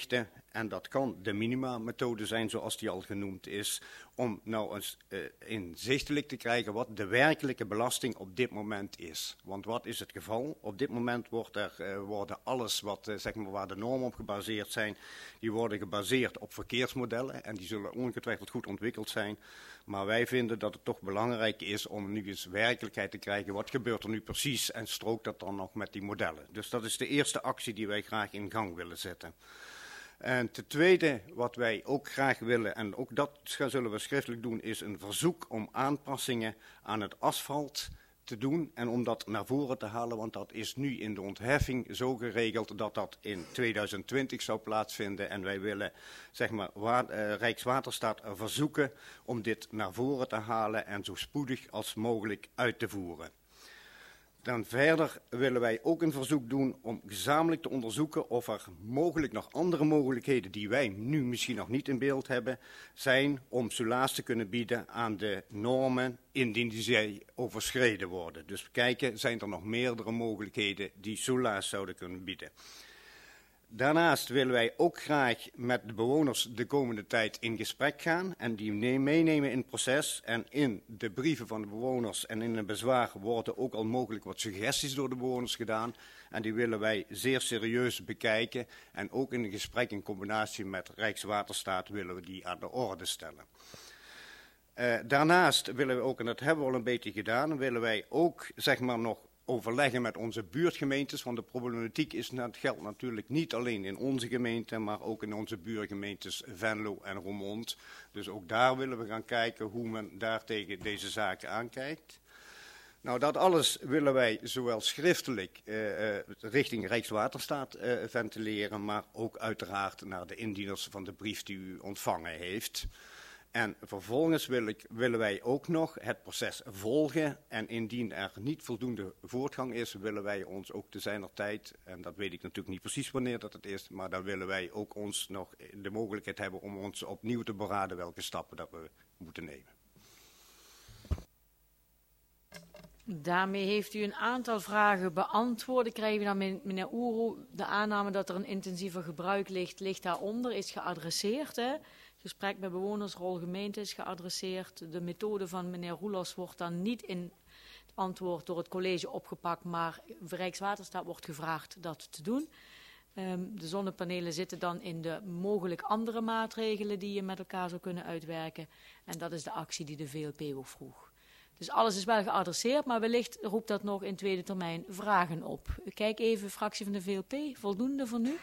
En dat kan de minima-methode zijn, zoals die al genoemd is, om nou eens inzichtelijk te krijgen wat de werkelijke belasting op dit moment is. Want wat is het geval? Op dit moment worden alles wat, zeg maar, waar de normen op gebaseerd zijn, die worden gebaseerd op verkeersmodellen en die zullen ongetwijfeld goed ontwikkeld zijn. Maar wij vinden dat het toch belangrijk is om nu eens werkelijkheid te krijgen. Wat gebeurt er nu precies en strookt dat dan nog met die modellen? Dus dat is de eerste actie die wij graag in gang willen zetten. En ten tweede, wat wij ook graag willen, en ook dat zullen we schriftelijk doen, is een verzoek om aanpassingen aan het asfalt te doen en om dat naar voren te halen, want dat is nu in de ontheffing zo geregeld dat dat in 2020 zou plaatsvinden. En wij willen, zeg maar, Rijkswaterstaat verzoeken om dit naar voren te halen en zo spoedig als mogelijk uit te voeren. Dan verder willen wij ook een verzoek doen om gezamenlijk te onderzoeken of er mogelijk nog andere mogelijkheden die wij nu misschien nog niet in beeld hebben, zijn om soelaas te kunnen bieden aan de normen indien zij overschreden worden. Dus kijken, zijn er nog meerdere mogelijkheden die soelaas zouden kunnen bieden. Daarnaast willen wij ook graag met de bewoners de komende tijd in gesprek gaan en die meenemen in het proces. En in de brieven van de bewoners en in een bezwaar worden ook al mogelijk wat suggesties door de bewoners gedaan. En die willen wij zeer serieus bekijken en ook in een gesprek in combinatie met Rijkswaterstaat willen we die aan de orde stellen. Daarnaast willen we ook, en dat hebben we al een beetje gedaan, willen wij ook, zeg maar, nog overleggen met onze buurtgemeentes, want de problematiek geldt natuurlijk niet alleen in onze gemeente, maar ook in onze buurgemeentes Venlo en Roermond. Dus ook daar willen we gaan kijken hoe men daar tegen deze zaken aankijkt. Nou, dat alles willen wij zowel schriftelijk richting Rijkswaterstaat ventileren, maar ook uiteraard naar de indieners van de brief die u ontvangen heeft. En vervolgens willen wij ook nog het proces volgen en indien er niet voldoende voortgang is, willen wij ons ook te zijner tijd, en dat weet ik natuurlijk niet precies wanneer dat het is, maar dan willen wij ook ons nog de mogelijkheid hebben om ons opnieuw te beraden welke stappen dat we moeten nemen. Daarmee heeft u een aantal vragen beantwoord. Ik krijg dan meneer Oeroe de aanname dat er een intensiever gebruik ligt daaronder, is geadresseerd. Hè? Gesprek met bewoners, rol gemeente is geadresseerd. De methode van meneer Roelofs wordt dan niet in het antwoord door het college opgepakt, maar Rijkswaterstaat wordt gevraagd dat te doen. De zonnepanelen zitten dan in de mogelijk andere maatregelen die je met elkaar zou kunnen uitwerken. En dat is de actie die de VLP ook vroeg. Dus alles is wel geadresseerd, maar wellicht roept dat nog in tweede termijn vragen op. Kijk even, fractie van de VLP, voldoende voor nu?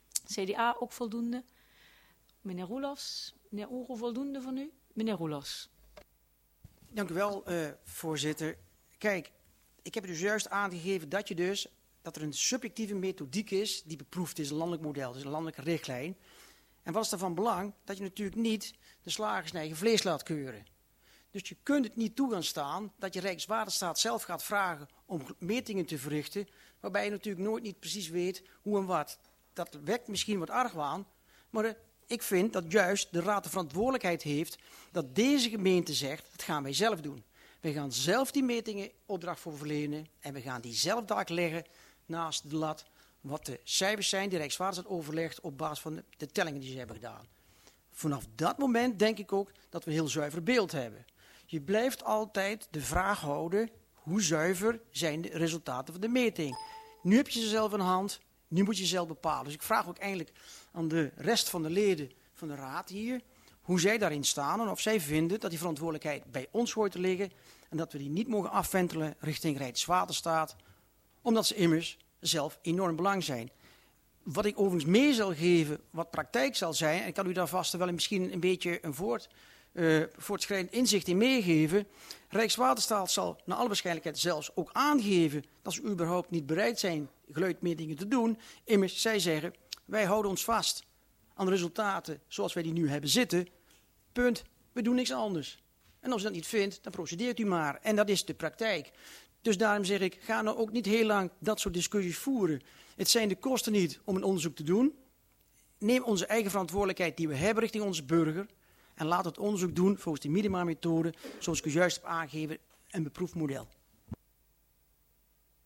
CDA ook voldoende? Meneer Roelofs, meneer Oero, voldoende voor nu? Meneer Roelofs. Dank u wel, voorzitter. Kijk, ik heb dus juist aangegeven dat er een subjectieve methodiek is die beproefd is, een landelijk model, dus een landelijke richtlijn. En wat is daarvan belang? Dat je natuurlijk niet de slagers naar eigen vlees laat keuren. Dus je kunt het niet toe gaan staan dat je Rijkswaterstaat zelf gaat vragen om metingen te verrichten, waarbij je natuurlijk nooit niet precies weet hoe en wat. Dat wekt misschien wat argwaan, maar ik vind dat juist de raad de verantwoordelijkheid heeft dat deze gemeente zegt, dat gaan wij zelf doen. Wij gaan zelf die metingen opdracht voor verlenen en we gaan die zelf daar leggen naast de lat wat de cijfers zijn die Rijkswaterstaat overlegt op basis van de tellingen die ze hebben gedaan. Vanaf dat moment denk ik ook dat we een heel zuiver beeld hebben. Je blijft altijd de vraag houden, hoe zuiver zijn de resultaten van de meting? Nu heb je ze zelf in hand, nu moet je zelf bepalen. Dus ik vraag ook eigenlijk aan de rest van de leden van de raad hier, hoe zij daarin staan en of zij vinden dat die verantwoordelijkheid bij ons hoort te liggen en dat we die niet mogen afwentelen richting Rijkswaterstaat, omdat ze immers zelf enorm belang zijn. Wat ik overigens mee zal geven, wat praktijk zal zijn, en ik kan u daar vast wel misschien een beetje een voortschrijdend inzicht in meegeven. Rijkswaterstaat zal naar alle waarschijnlijkheid zelfs ook aangeven dat ze überhaupt niet bereid zijn geluidmetingen te doen. Immers, zij zeggen, wij houden ons vast aan de resultaten zoals wij die nu hebben zitten. Punt. We doen niks anders. En als u dat niet vindt, dan procedeert u maar. En dat is de praktijk. Dus daarom zeg ik, ga nou ook niet heel lang dat soort discussies voeren. Het zijn de kosten niet om een onderzoek te doen. Neem onze eigen verantwoordelijkheid die we hebben richting onze burger. En laat het onderzoek doen volgens de minima-methode, zoals ik u juist heb aangegeven, een beproefd model.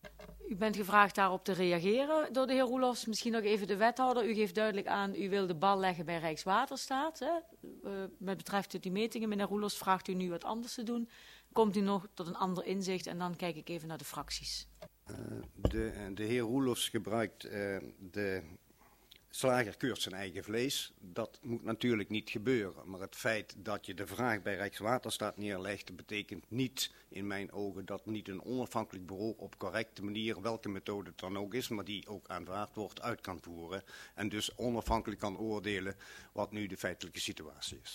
U bent gevraagd daarop te reageren door de heer Roelofs. Misschien nog even de wethouder. U geeft duidelijk aan, u wil de bal leggen bij Rijkswaterstaat. Hè? Met betreft die metingen, meneer Roelofs, vraagt u nu wat anders te doen. Komt u nog tot een ander inzicht en dan kijk ik even naar de fracties. De heer Roelofs gebruikt de slager keurt zijn eigen vlees. Dat moet natuurlijk niet gebeuren. Maar het feit dat je de vraag bij Rijkswaterstaat neerlegt, betekent niet in mijn ogen dat niet een onafhankelijk bureau op correcte manier, welke methode het dan ook is, maar die ook aanvaard wordt, uit kan voeren. En dus onafhankelijk kan oordelen wat nu de feitelijke situatie is.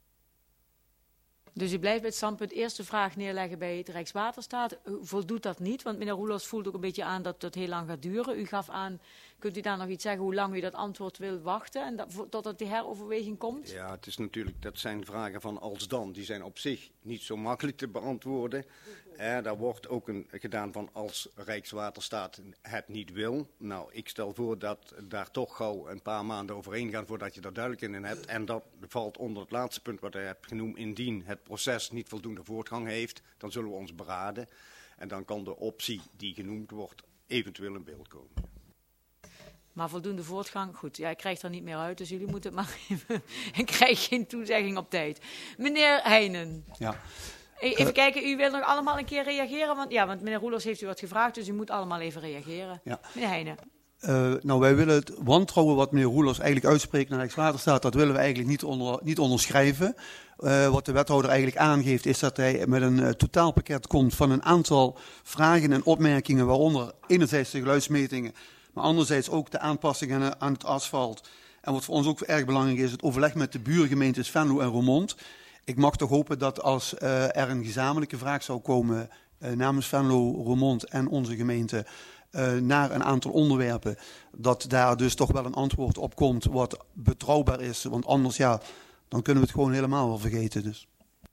Dus u blijft bij het standpunt eerste vraag neerleggen bij het Rijkswaterstaat. Voldoet dat niet? Want meneer Roelofs voelt ook een beetje aan dat het heel lang gaat duren. U gaf aan, kunt u daar nog iets zeggen hoe lang u dat antwoord wil wachten en totdat die heroverweging komt? Ja, het is natuurlijk, dat zijn vragen van als dan. Die zijn op zich niet zo makkelijk te beantwoorden. Daar wordt ook gedaan van als Rijkswaterstaat het niet wil. Nou, ik stel voor dat daar toch gauw een paar maanden overheen gaan voordat je daar duidelijk in hebt. En dat valt onder het laatste punt wat ik heb genoemd. Indien het proces niet voldoende voortgang heeft, dan zullen we ons beraden. En dan kan de optie die genoemd wordt eventueel in beeld komen. Maar voldoende voortgang, goed. Ja, ik krijg er niet meer uit, dus jullie moeten het maar even... Ik krijg geen toezegging op tijd. Meneer Heijnen. Ja. Even kijken, u wil nog allemaal een keer reageren? Want meneer Roelofs heeft u wat gevraagd, dus u moet allemaal even reageren. Ja. Meneer Heijnen. Nou, wij willen het wantrouwen wat meneer Roelofs eigenlijk uitspreekt naar Rijkswaterstaat, dat willen we eigenlijk niet onderschrijven. Wat de wethouder eigenlijk aangeeft is dat hij met een totaalpakket komt van een aantal vragen en opmerkingen, waaronder enerzijds de geluidsmetingen, maar anderzijds ook de aanpassingen aan het asfalt. En wat voor ons ook erg belangrijk is, het overleg met de buurgemeentes Venlo en Roermond. Ik mag toch hopen dat als er een gezamenlijke vraag zou komen namens Venlo, Roermond en onze gemeente naar een aantal onderwerpen, dat daar dus toch wel een antwoord op komt wat betrouwbaar is. Want anders, ja, dan kunnen we het gewoon helemaal wel vergeten. Dus.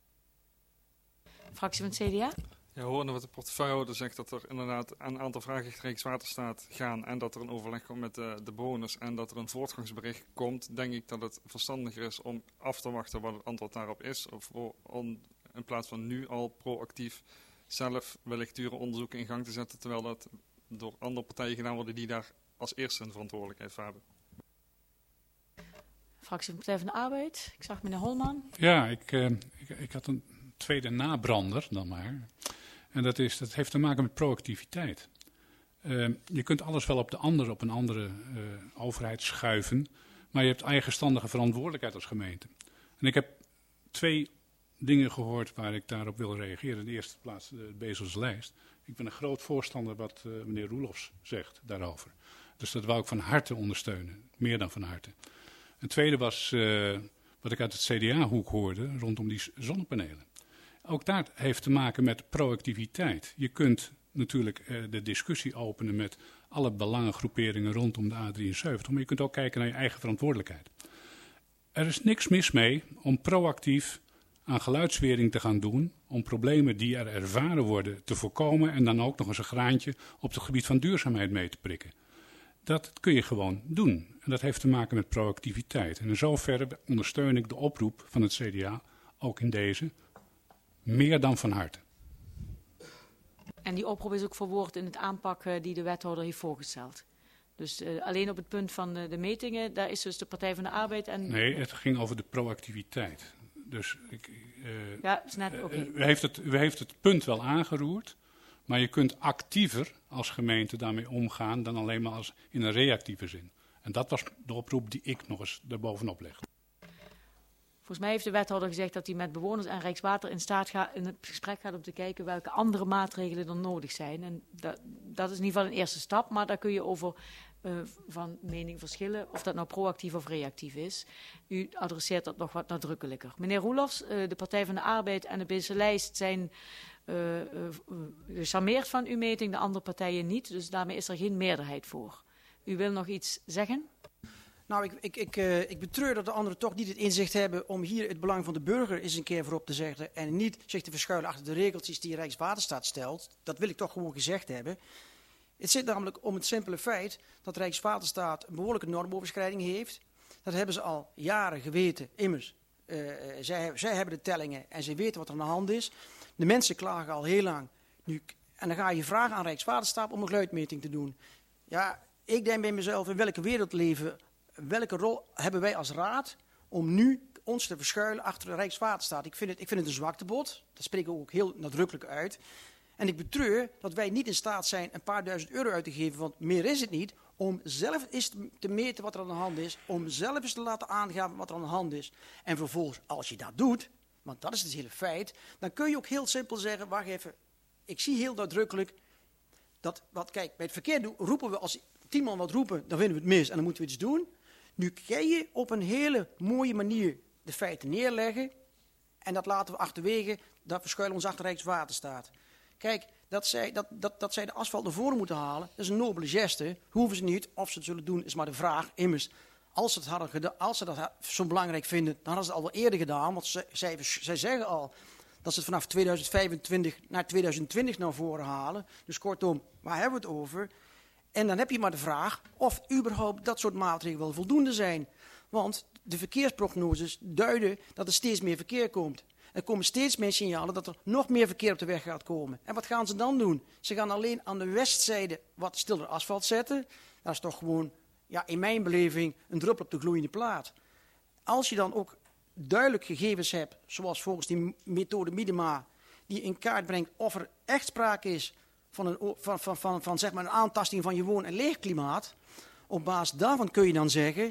Fractie van het CDA? Ja, hoorde wat de portefeuillehouder zegt, dat er inderdaad een aantal vragen richting Rijkswaterstaat gaan en dat er een overleg komt met de bewoners en dat er een voortgangsbericht komt, denk ik dat het verstandiger is om af te wachten wat het antwoord daarop is, of in plaats van nu al proactief zelf wellicht dure onderzoeken in gang te zetten, terwijl dat door andere partijen gedaan worden die daar als eerste een verantwoordelijkheid voor hebben. Fractie van Partij van de Arbeid, ik zag meneer Holman. Ja, ik had een tweede nabrander dan maar. En dat heeft te maken met proactiviteit. Je kunt alles wel op een andere overheid schuiven, maar je hebt eigenstandige verantwoordelijkheid als gemeente. En ik heb 2 dingen gehoord waar ik daarop wil reageren. In de eerste plaats de Bezelslijst. Ik ben een groot voorstander wat meneer Roelofs zegt daarover. Dus dat wou ik van harte ondersteunen, meer dan van harte. Een tweede was wat ik uit het CDA-hoek hoorde rondom die zonnepanelen. Ook dat heeft te maken met proactiviteit. Je kunt natuurlijk de discussie openen met alle belangengroeperingen rondom de A73. Maar je kunt ook kijken naar je eigen verantwoordelijkheid. Er is niks mis mee om proactief aan geluidswering te gaan doen. Om problemen die er ervaren worden te voorkomen. En dan ook nog eens een graantje op het gebied van duurzaamheid mee te prikken. Dat kun je gewoon doen. En dat heeft te maken met proactiviteit. En in zoverre ondersteun ik de oproep van het CDA, ook in deze, meer dan van harte. En die oproep is ook verwoord in het aanpak die de wethouder heeft voorgesteld. Dus alleen op het punt van de metingen, daar is dus de Partij van de Arbeid en... Nee, het ging over de proactiviteit. Dus ja, is net, okay. U heeft het punt wel aangeroerd, maar je kunt actiever als gemeente daarmee omgaan dan alleen maar als in een reactieve zin. En dat was de oproep die ik nog eens daarbovenop legde. Volgens mij heeft de wethouder gezegd dat hij met bewoners en Rijkswater in het gesprek gaat om te kijken welke andere maatregelen er nodig zijn. En dat is in ieder geval een eerste stap, maar daar kun je over van mening verschillen of dat nou proactief of reactief is. U adresseert dat nog wat nadrukkelijker. Meneer Roelofs, de Partij van de Arbeid en de Bezelslijst zijn gecharmeerd van uw meting, de andere partijen niet, dus daarmee is er geen meerderheid voor. U wil nog iets zeggen? Nou, ik betreur dat de anderen toch niet het inzicht hebben om hier het belang van de burger eens een keer voorop te zetten en niet zich te verschuilen achter de regeltjes die Rijkswaterstaat stelt. Dat wil ik toch gewoon gezegd hebben. Het zit namelijk om het simpele feit dat Rijkswaterstaat een behoorlijke normoverschrijding heeft. Dat hebben ze al jaren geweten. Immers, zij hebben de tellingen en ze weten wat er aan de hand is. De mensen klagen al heel lang. Nu En dan ga je vragen aan Rijkswaterstaat om een geluidmeting te doen. Ja, ik denk bij mezelf, in welke wereld leven, welke rol hebben wij als raad om nu ons te verschuilen achter de Rijkswaterstaat? Ik vind het een zwaktebod, dat spreek ik ook heel nadrukkelijk uit. En ik betreur dat wij niet in staat zijn een paar duizend euro uit te geven, want meer is het niet, om zelf eens te meten wat er aan de hand is, om zelf eens te laten aangaven wat er aan de hand is. En vervolgens, als je dat doet, want dat is het hele feit, dan kun je ook heel simpel zeggen, wacht even, ik zie heel nadrukkelijk dat, kijk, bij het verkeer roepen we, als 10 man wat roepen, dan vinden we het mis en dan moeten we iets doen. Nu kan je op een hele mooie manier de feiten neerleggen en dat laten we achterwege, dat verschuilen we ons achter Rijkswaterstaat. Kijk, dat zij de asfalt naar voren moeten halen, dat is een nobele geste. Hoeven ze niet, of ze het zullen doen, is maar de vraag. Immers, als ze dat zo belangrijk vinden, dan hadden ze het al wel eerder gedaan. Want zij zeggen al dat ze het vanaf 2025 naar 2020 naar voren halen. Dus kortom, waar hebben we het over? En dan heb je maar de vraag of überhaupt dat soort maatregelen wel voldoende zijn. Want de verkeersprognoses duiden dat er steeds meer verkeer komt. Er komen steeds meer signalen dat er nog meer verkeer op de weg gaat komen. En wat gaan ze dan doen? Ze gaan alleen aan de westzijde wat stiller asfalt zetten. Dat is toch gewoon, ja, in mijn beleving, een druppel op de gloeiende plaat. Als je dan ook duidelijk gegevens hebt, zoals volgens die methode Miedema, die in kaart brengt of er echt sprake is van zeg maar een aantasting van je woon- en leefklimaat. Op basis daarvan kun je dan zeggen,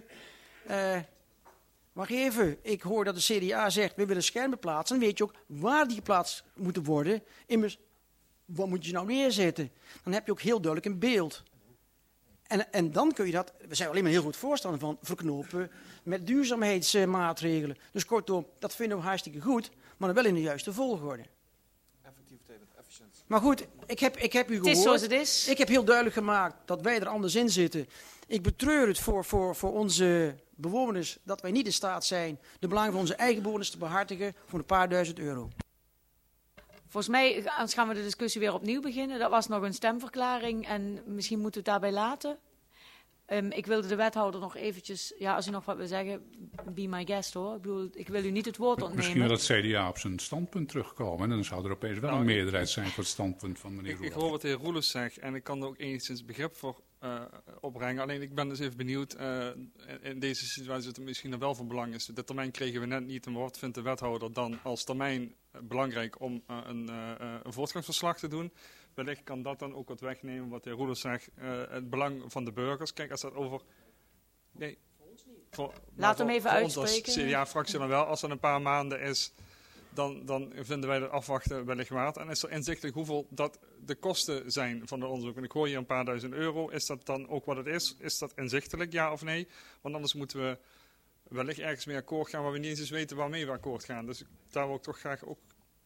wacht even, ik hoor dat de CDA zegt, we willen schermen plaatsen. Dan weet je ook waar die geplaatst moeten worden. Immers, wat moet je nou neerzetten? Dan heb je ook heel duidelijk een beeld. En dan kun je dat, we zijn alleen maar heel goed voorstander van, verknopen met duurzaamheidsmaatregelen. Dus kortom, dat vinden we hartstikke goed, maar dan wel in de juiste volgorde. Effectiviteit en efficiëntie. Maar goed, ik heb u gehoord. Het is zoals het is. Ik heb heel duidelijk gemaakt dat wij er anders in zitten. Ik betreur het voor onze bewoners dat wij niet in staat zijn de belangen van onze eigen bewoners te behartigen voor een paar duizend euro. Volgens mij gaan we de discussie weer opnieuw beginnen. Dat was nog een stemverklaring en misschien moeten we het daarbij laten. Ik wilde de wethouder nog eventjes, ja, als u nog wat wil zeggen, be my guest hoor. Ik bedoel, ik wil u niet het woord ontnemen. Misschien wil het CDA op zijn standpunt terugkomen. En dan zou er opeens wel een meerderheid zijn voor het standpunt van meneer Roelofs. Ik hoor wat de heer Roelofs zegt en ik kan er ook enigszins begrip voor opbrengen. Alleen ik ben dus even benieuwd, in deze situatie dat het misschien nog wel van belang is. De termijn kregen we net niet, maar wat vindt de wethouder dan als termijn belangrijk om een voortgangsverslag te doen? Wellicht kan dat dan ook wat wegnemen, wat de heer Roelofs zegt, het belang van de burgers. Kijk, als dat over... Nee, voor ons niet. Laat hem even uitspreken. Ons als CDA-fractie dan wel, als het een paar maanden is, dan vinden wij dat afwachten wellicht waard. En is er inzichtelijk hoeveel dat de kosten zijn van de onderzoek. En ik hoor hier een paar duizend euro. Is dat dan ook wat het is? Is dat inzichtelijk, ja of nee? Want anders moeten we wellicht ergens mee akkoord gaan waar we niet eens weten waarmee we akkoord gaan. Dus daar wil ik toch graag ook...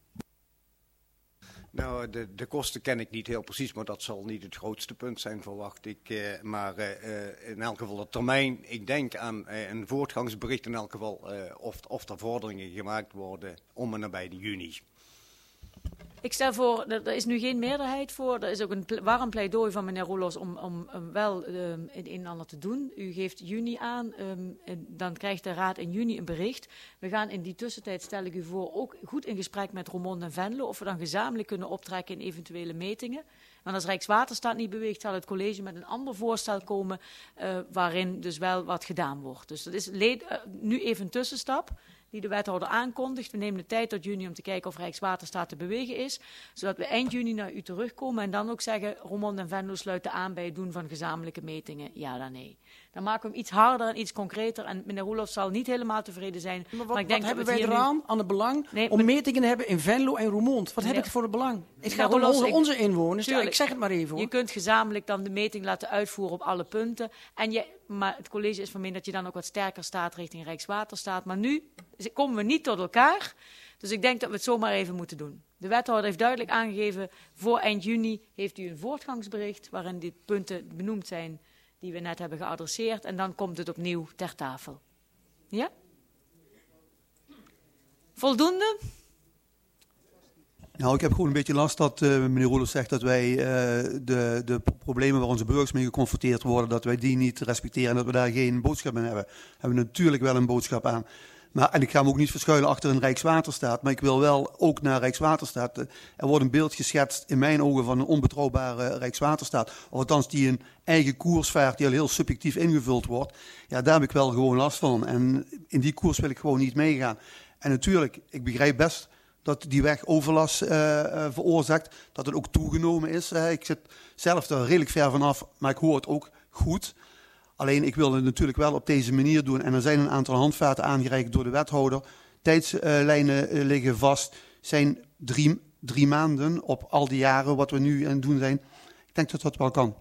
Nou, de kosten ken ik niet heel precies, maar dat zal niet het grootste punt zijn, verwacht ik. Maar in elk geval de termijn, ik denk aan een voortgangsbericht in elk geval, of er vorderingen gemaakt worden om en nabij de juni. Ik stel voor, er is nu geen meerderheid voor. Er is ook een warm pleidooi van meneer Roelofs om wel het een en ander te doen. U geeft juni aan, dan krijgt de raad in juni een bericht. We gaan in die tussentijd, stel ik u voor, ook goed in gesprek met Roermond en Venlo, of we dan gezamenlijk kunnen optrekken in eventuele metingen. Want als Rijkswaterstaat niet beweegt, zal het college met een ander voorstel komen waarin dus wel wat gedaan wordt. Dus dat is nu even een tussenstap die de wethouder aankondigt. We nemen de tijd tot juni om te kijken of Rijkswaterstaat te bewegen is, zodat we eind juni naar u terugkomen en dan ook zeggen, Roermond en Venlo sluiten aan bij het doen van gezamenlijke metingen, ja dan nee. Dan maken we hem iets harder en iets concreter en meneer Roelofs zal niet helemaal tevreden zijn. Maar ik denk wat hebben wij eraan, aan het belang, om metingen te hebben in Venlo en Roermond? Wat heb ik voor het belang? Het gaat om onze inwoners, ja, ik zeg het maar even hoor. Je kunt gezamenlijk dan de meting laten uitvoeren op alle punten. Maar het college is van mening dat je dan ook wat sterker staat richting Rijkswaterstaat. Maar nu komen we niet tot elkaar. Dus ik denk dat we het zomaar even moeten doen. De wethouder heeft duidelijk aangegeven, voor eind juni heeft u een voortgangsbericht waarin die punten benoemd zijn die we net hebben geadresseerd. En dan komt het opnieuw ter tafel. Ja? Voldoende? Nou, ik heb gewoon een beetje last dat meneer Roelofs zegt dat wij de problemen waar onze burgers mee geconfronteerd worden, dat wij die niet respecteren en dat we daar geen boodschap aan hebben. We hebben natuurlijk wel een boodschap aan. En ik ga me ook niet verschuilen achter een Rijkswaterstaat. Maar ik wil wel ook naar Rijkswaterstaat. Er wordt een beeld geschetst in mijn ogen van een onbetrouwbare Rijkswaterstaat. Of althans die een eigen koers vaart die al heel subjectief ingevuld wordt. Ja, daar heb ik wel gewoon last van. En in die koers wil ik gewoon niet meegaan. En natuurlijk, ik begrijp best dat die weg overlast veroorzaakt. Dat het ook toegenomen is. Ik zit zelf er redelijk ver vanaf, maar ik hoor het ook goed. Alleen ik wil het natuurlijk wel op deze manier doen. En er zijn een aantal handvaten aangereikt door de wethouder. Tijdslijnen liggen vast. Zijn 3 maanden op al die jaren wat we nu aan het doen zijn. Ik denk dat dat wel kan.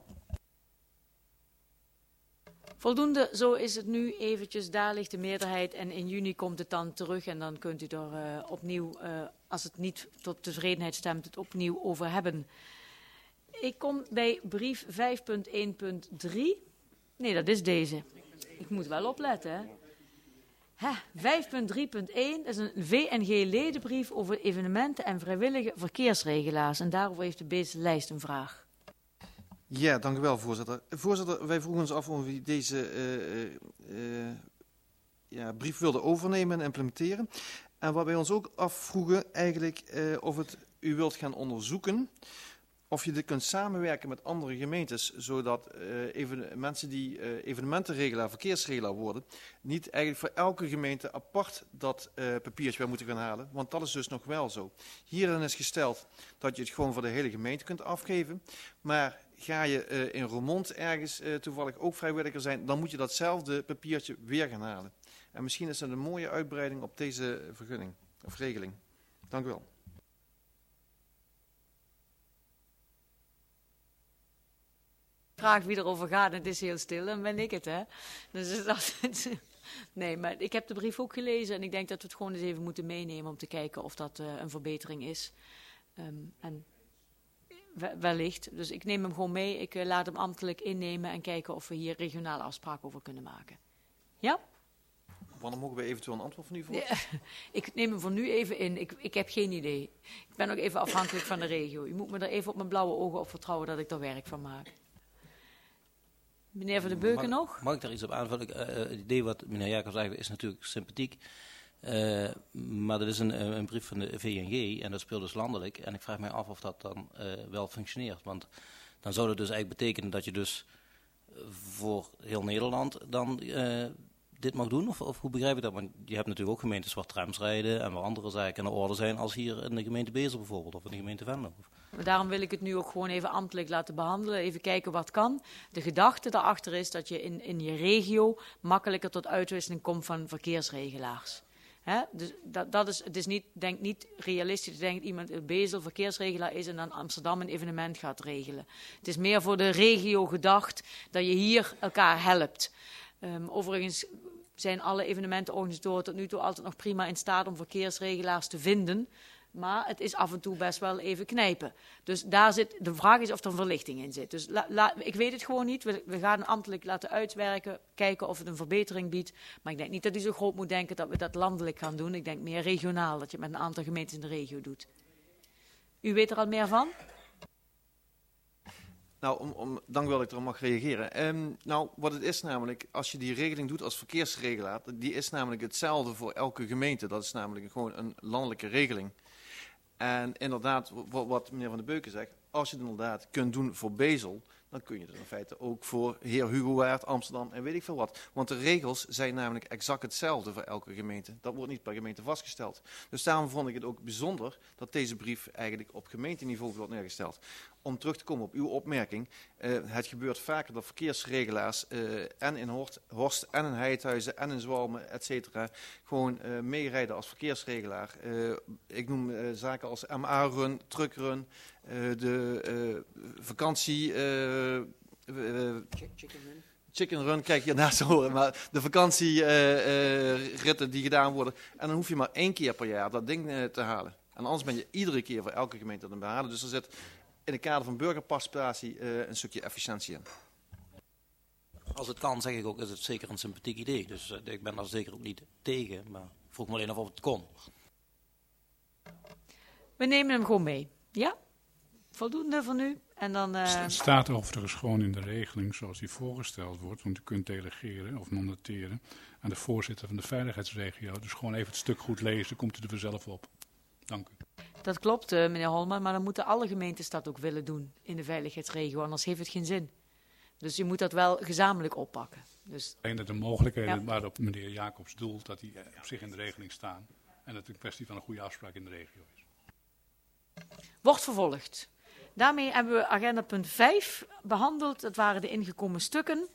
Voldoende, zo is het nu eventjes. Daar ligt de meerderheid en in juni komt het dan terug. En dan kunt u er opnieuw, als het niet tot tevredenheid stemt, het opnieuw over hebben. Ik kom bij brief 5.1.3. Nee, dat is deze. Ik moet wel opletten, hè. 5.3.1 is een VNG-ledenbrief over evenementen en vrijwillige verkeersregelaars. En daarover heeft de Beeslijst een vraag. Ja, dank u wel, voorzitter. Voorzitter, wij vroegen ons af of u deze brief wilde overnemen en implementeren. En wat wij ons ook afvroegen, eigenlijk of u wilt gaan onderzoeken of je dit kunt samenwerken met andere gemeentes, zodat mensen die evenementenregelaar, verkeersregelaar worden, niet eigenlijk voor elke gemeente apart dat papiertje weer moeten gaan halen. Want dat is dus nog wel zo. Hierin is gesteld dat je het gewoon voor de hele gemeente kunt afgeven. Maar ga je in Roermond ergens toevallig ook vrijwilliger zijn, dan moet je datzelfde papiertje weer gaan halen. En misschien is dat een mooie uitbreiding op deze vergunning of regeling. Dank u wel. Vraag wie erover gaat en het is heel stil, dan ben ik het, hè. Dus nee, maar ik heb de brief ook gelezen en ik denk dat we het gewoon eens even moeten meenemen om te kijken of dat een verbetering is. En wellicht. Dus ik neem hem gewoon mee, ik laat hem ambtelijk innemen en kijken of we hier regionale afspraken over kunnen maken. Ja? Wanneer mogen we eventueel een antwoord van u verwachten? Ja, ik neem hem voor nu even in. Ik heb geen idee. Ik ben ook even afhankelijk van de regio. U moet me er even op mijn blauwe ogen op vertrouwen dat ik er werk van maak. Meneer Van den Beuken nog? Mag ik daar iets op aanvullen? Het idee wat meneer Jacobs eigenlijk is natuurlijk sympathiek. Maar dat is een brief van de VNG en dat speelt dus landelijk. En ik vraag mij af of dat dan wel functioneert. Want dan zou dat dus eigenlijk betekenen dat je dus voor heel Nederland dan dit mag doen? Of hoe begrijp ik dat? Want je hebt natuurlijk ook gemeentes waar trams rijden en waar andere zaken in orde zijn als hier in de gemeente Bezel bijvoorbeeld of in de gemeente Venlo. Daarom wil ik het nu ook gewoon even ambtelijk laten behandelen. Even kijken wat kan. De gedachte daarachter is dat je in je regio makkelijker tot uitwisseling komt van verkeersregelaars. Dus het is niet realistisch te denken dat iemand in Bezel verkeersregelaar is en dan Amsterdam een evenement gaat regelen. Het is meer voor de regio gedacht dat je hier elkaar helpt. Overigens zijn alle evenementenorganisatoren tot nu toe altijd nog prima in staat om verkeersregelaars te vinden. Maar het is af en toe best wel even knijpen. Dus de vraag is of er verlichting in zit. Dus ik weet het gewoon niet. We gaan het ambtelijk laten uitwerken. Kijken of het een verbetering biedt. Maar ik denk niet dat u zo groot moet denken dat we dat landelijk gaan doen. Ik denk meer regionaal. Dat je het met een aantal gemeenten in de regio doet. U weet er al meer van? Nou, dank u wel dat ik erop mag reageren. Wat het is namelijk, als je die regeling doet als verkeersregelaar, die is namelijk hetzelfde voor elke gemeente. Dat is namelijk gewoon een landelijke regeling. En inderdaad, wat meneer Van den Beuken zegt, als je het inderdaad kunt doen voor Bezel, dan kun je het in feite ook voor Heer Hugo Waard, Amsterdam en weet ik veel wat. Want de regels zijn namelijk exact hetzelfde voor elke gemeente. Dat wordt niet per gemeente vastgesteld. Dus daarom vond ik het ook bijzonder dat deze brief eigenlijk op gemeenteniveau wordt neergesteld. Om terug te komen op uw opmerking, het gebeurt vaker dat verkeersregelaars en in Horst en in Heidhuizen en in Zwalmen, et cetera, gewoon meerijden als verkeersregelaar. Ik noem zaken als MA-run, truckrun, de vakantie... Chicken run krijg je naast te horen, maar de vakantieritten die gedaan worden. En dan hoef je maar 1 keer per jaar dat ding te halen. En anders ben je iedere keer voor elke gemeente dat behalen. Dus er zit in het kader van burgerparticipatie een stukje efficiëntie in. Als het kan, zeg ik ook, is het zeker een sympathiek idee. Dus ik ben daar zeker ook niet tegen, maar vroeg me alleen af of het kon. We nemen hem gewoon mee. Ja? Voldoende van u? En dan, Het staat overigens gewoon in de regeling zoals die voorgesteld wordt. Want u kunt delegeren of mandateren aan de voorzitter van de veiligheidsregio. Dus gewoon even het stuk goed lezen, komt u er vanzelf op. Dank u. dat klopt, meneer Holman, maar dan moeten alle gemeentes dat ook willen doen in de veiligheidsregio, anders heeft het geen zin. Dus u moet dat wel gezamenlijk oppakken. Dus, Alleen dat de mogelijkheden waarop meneer Jacobs doelt, dat die op zich in de regeling staan. En dat het een kwestie van een goede afspraak in de regio is. wordt vervolgd. Daarmee hebben we agenda punt 5 behandeld. Dat waren de ingekomen stukken.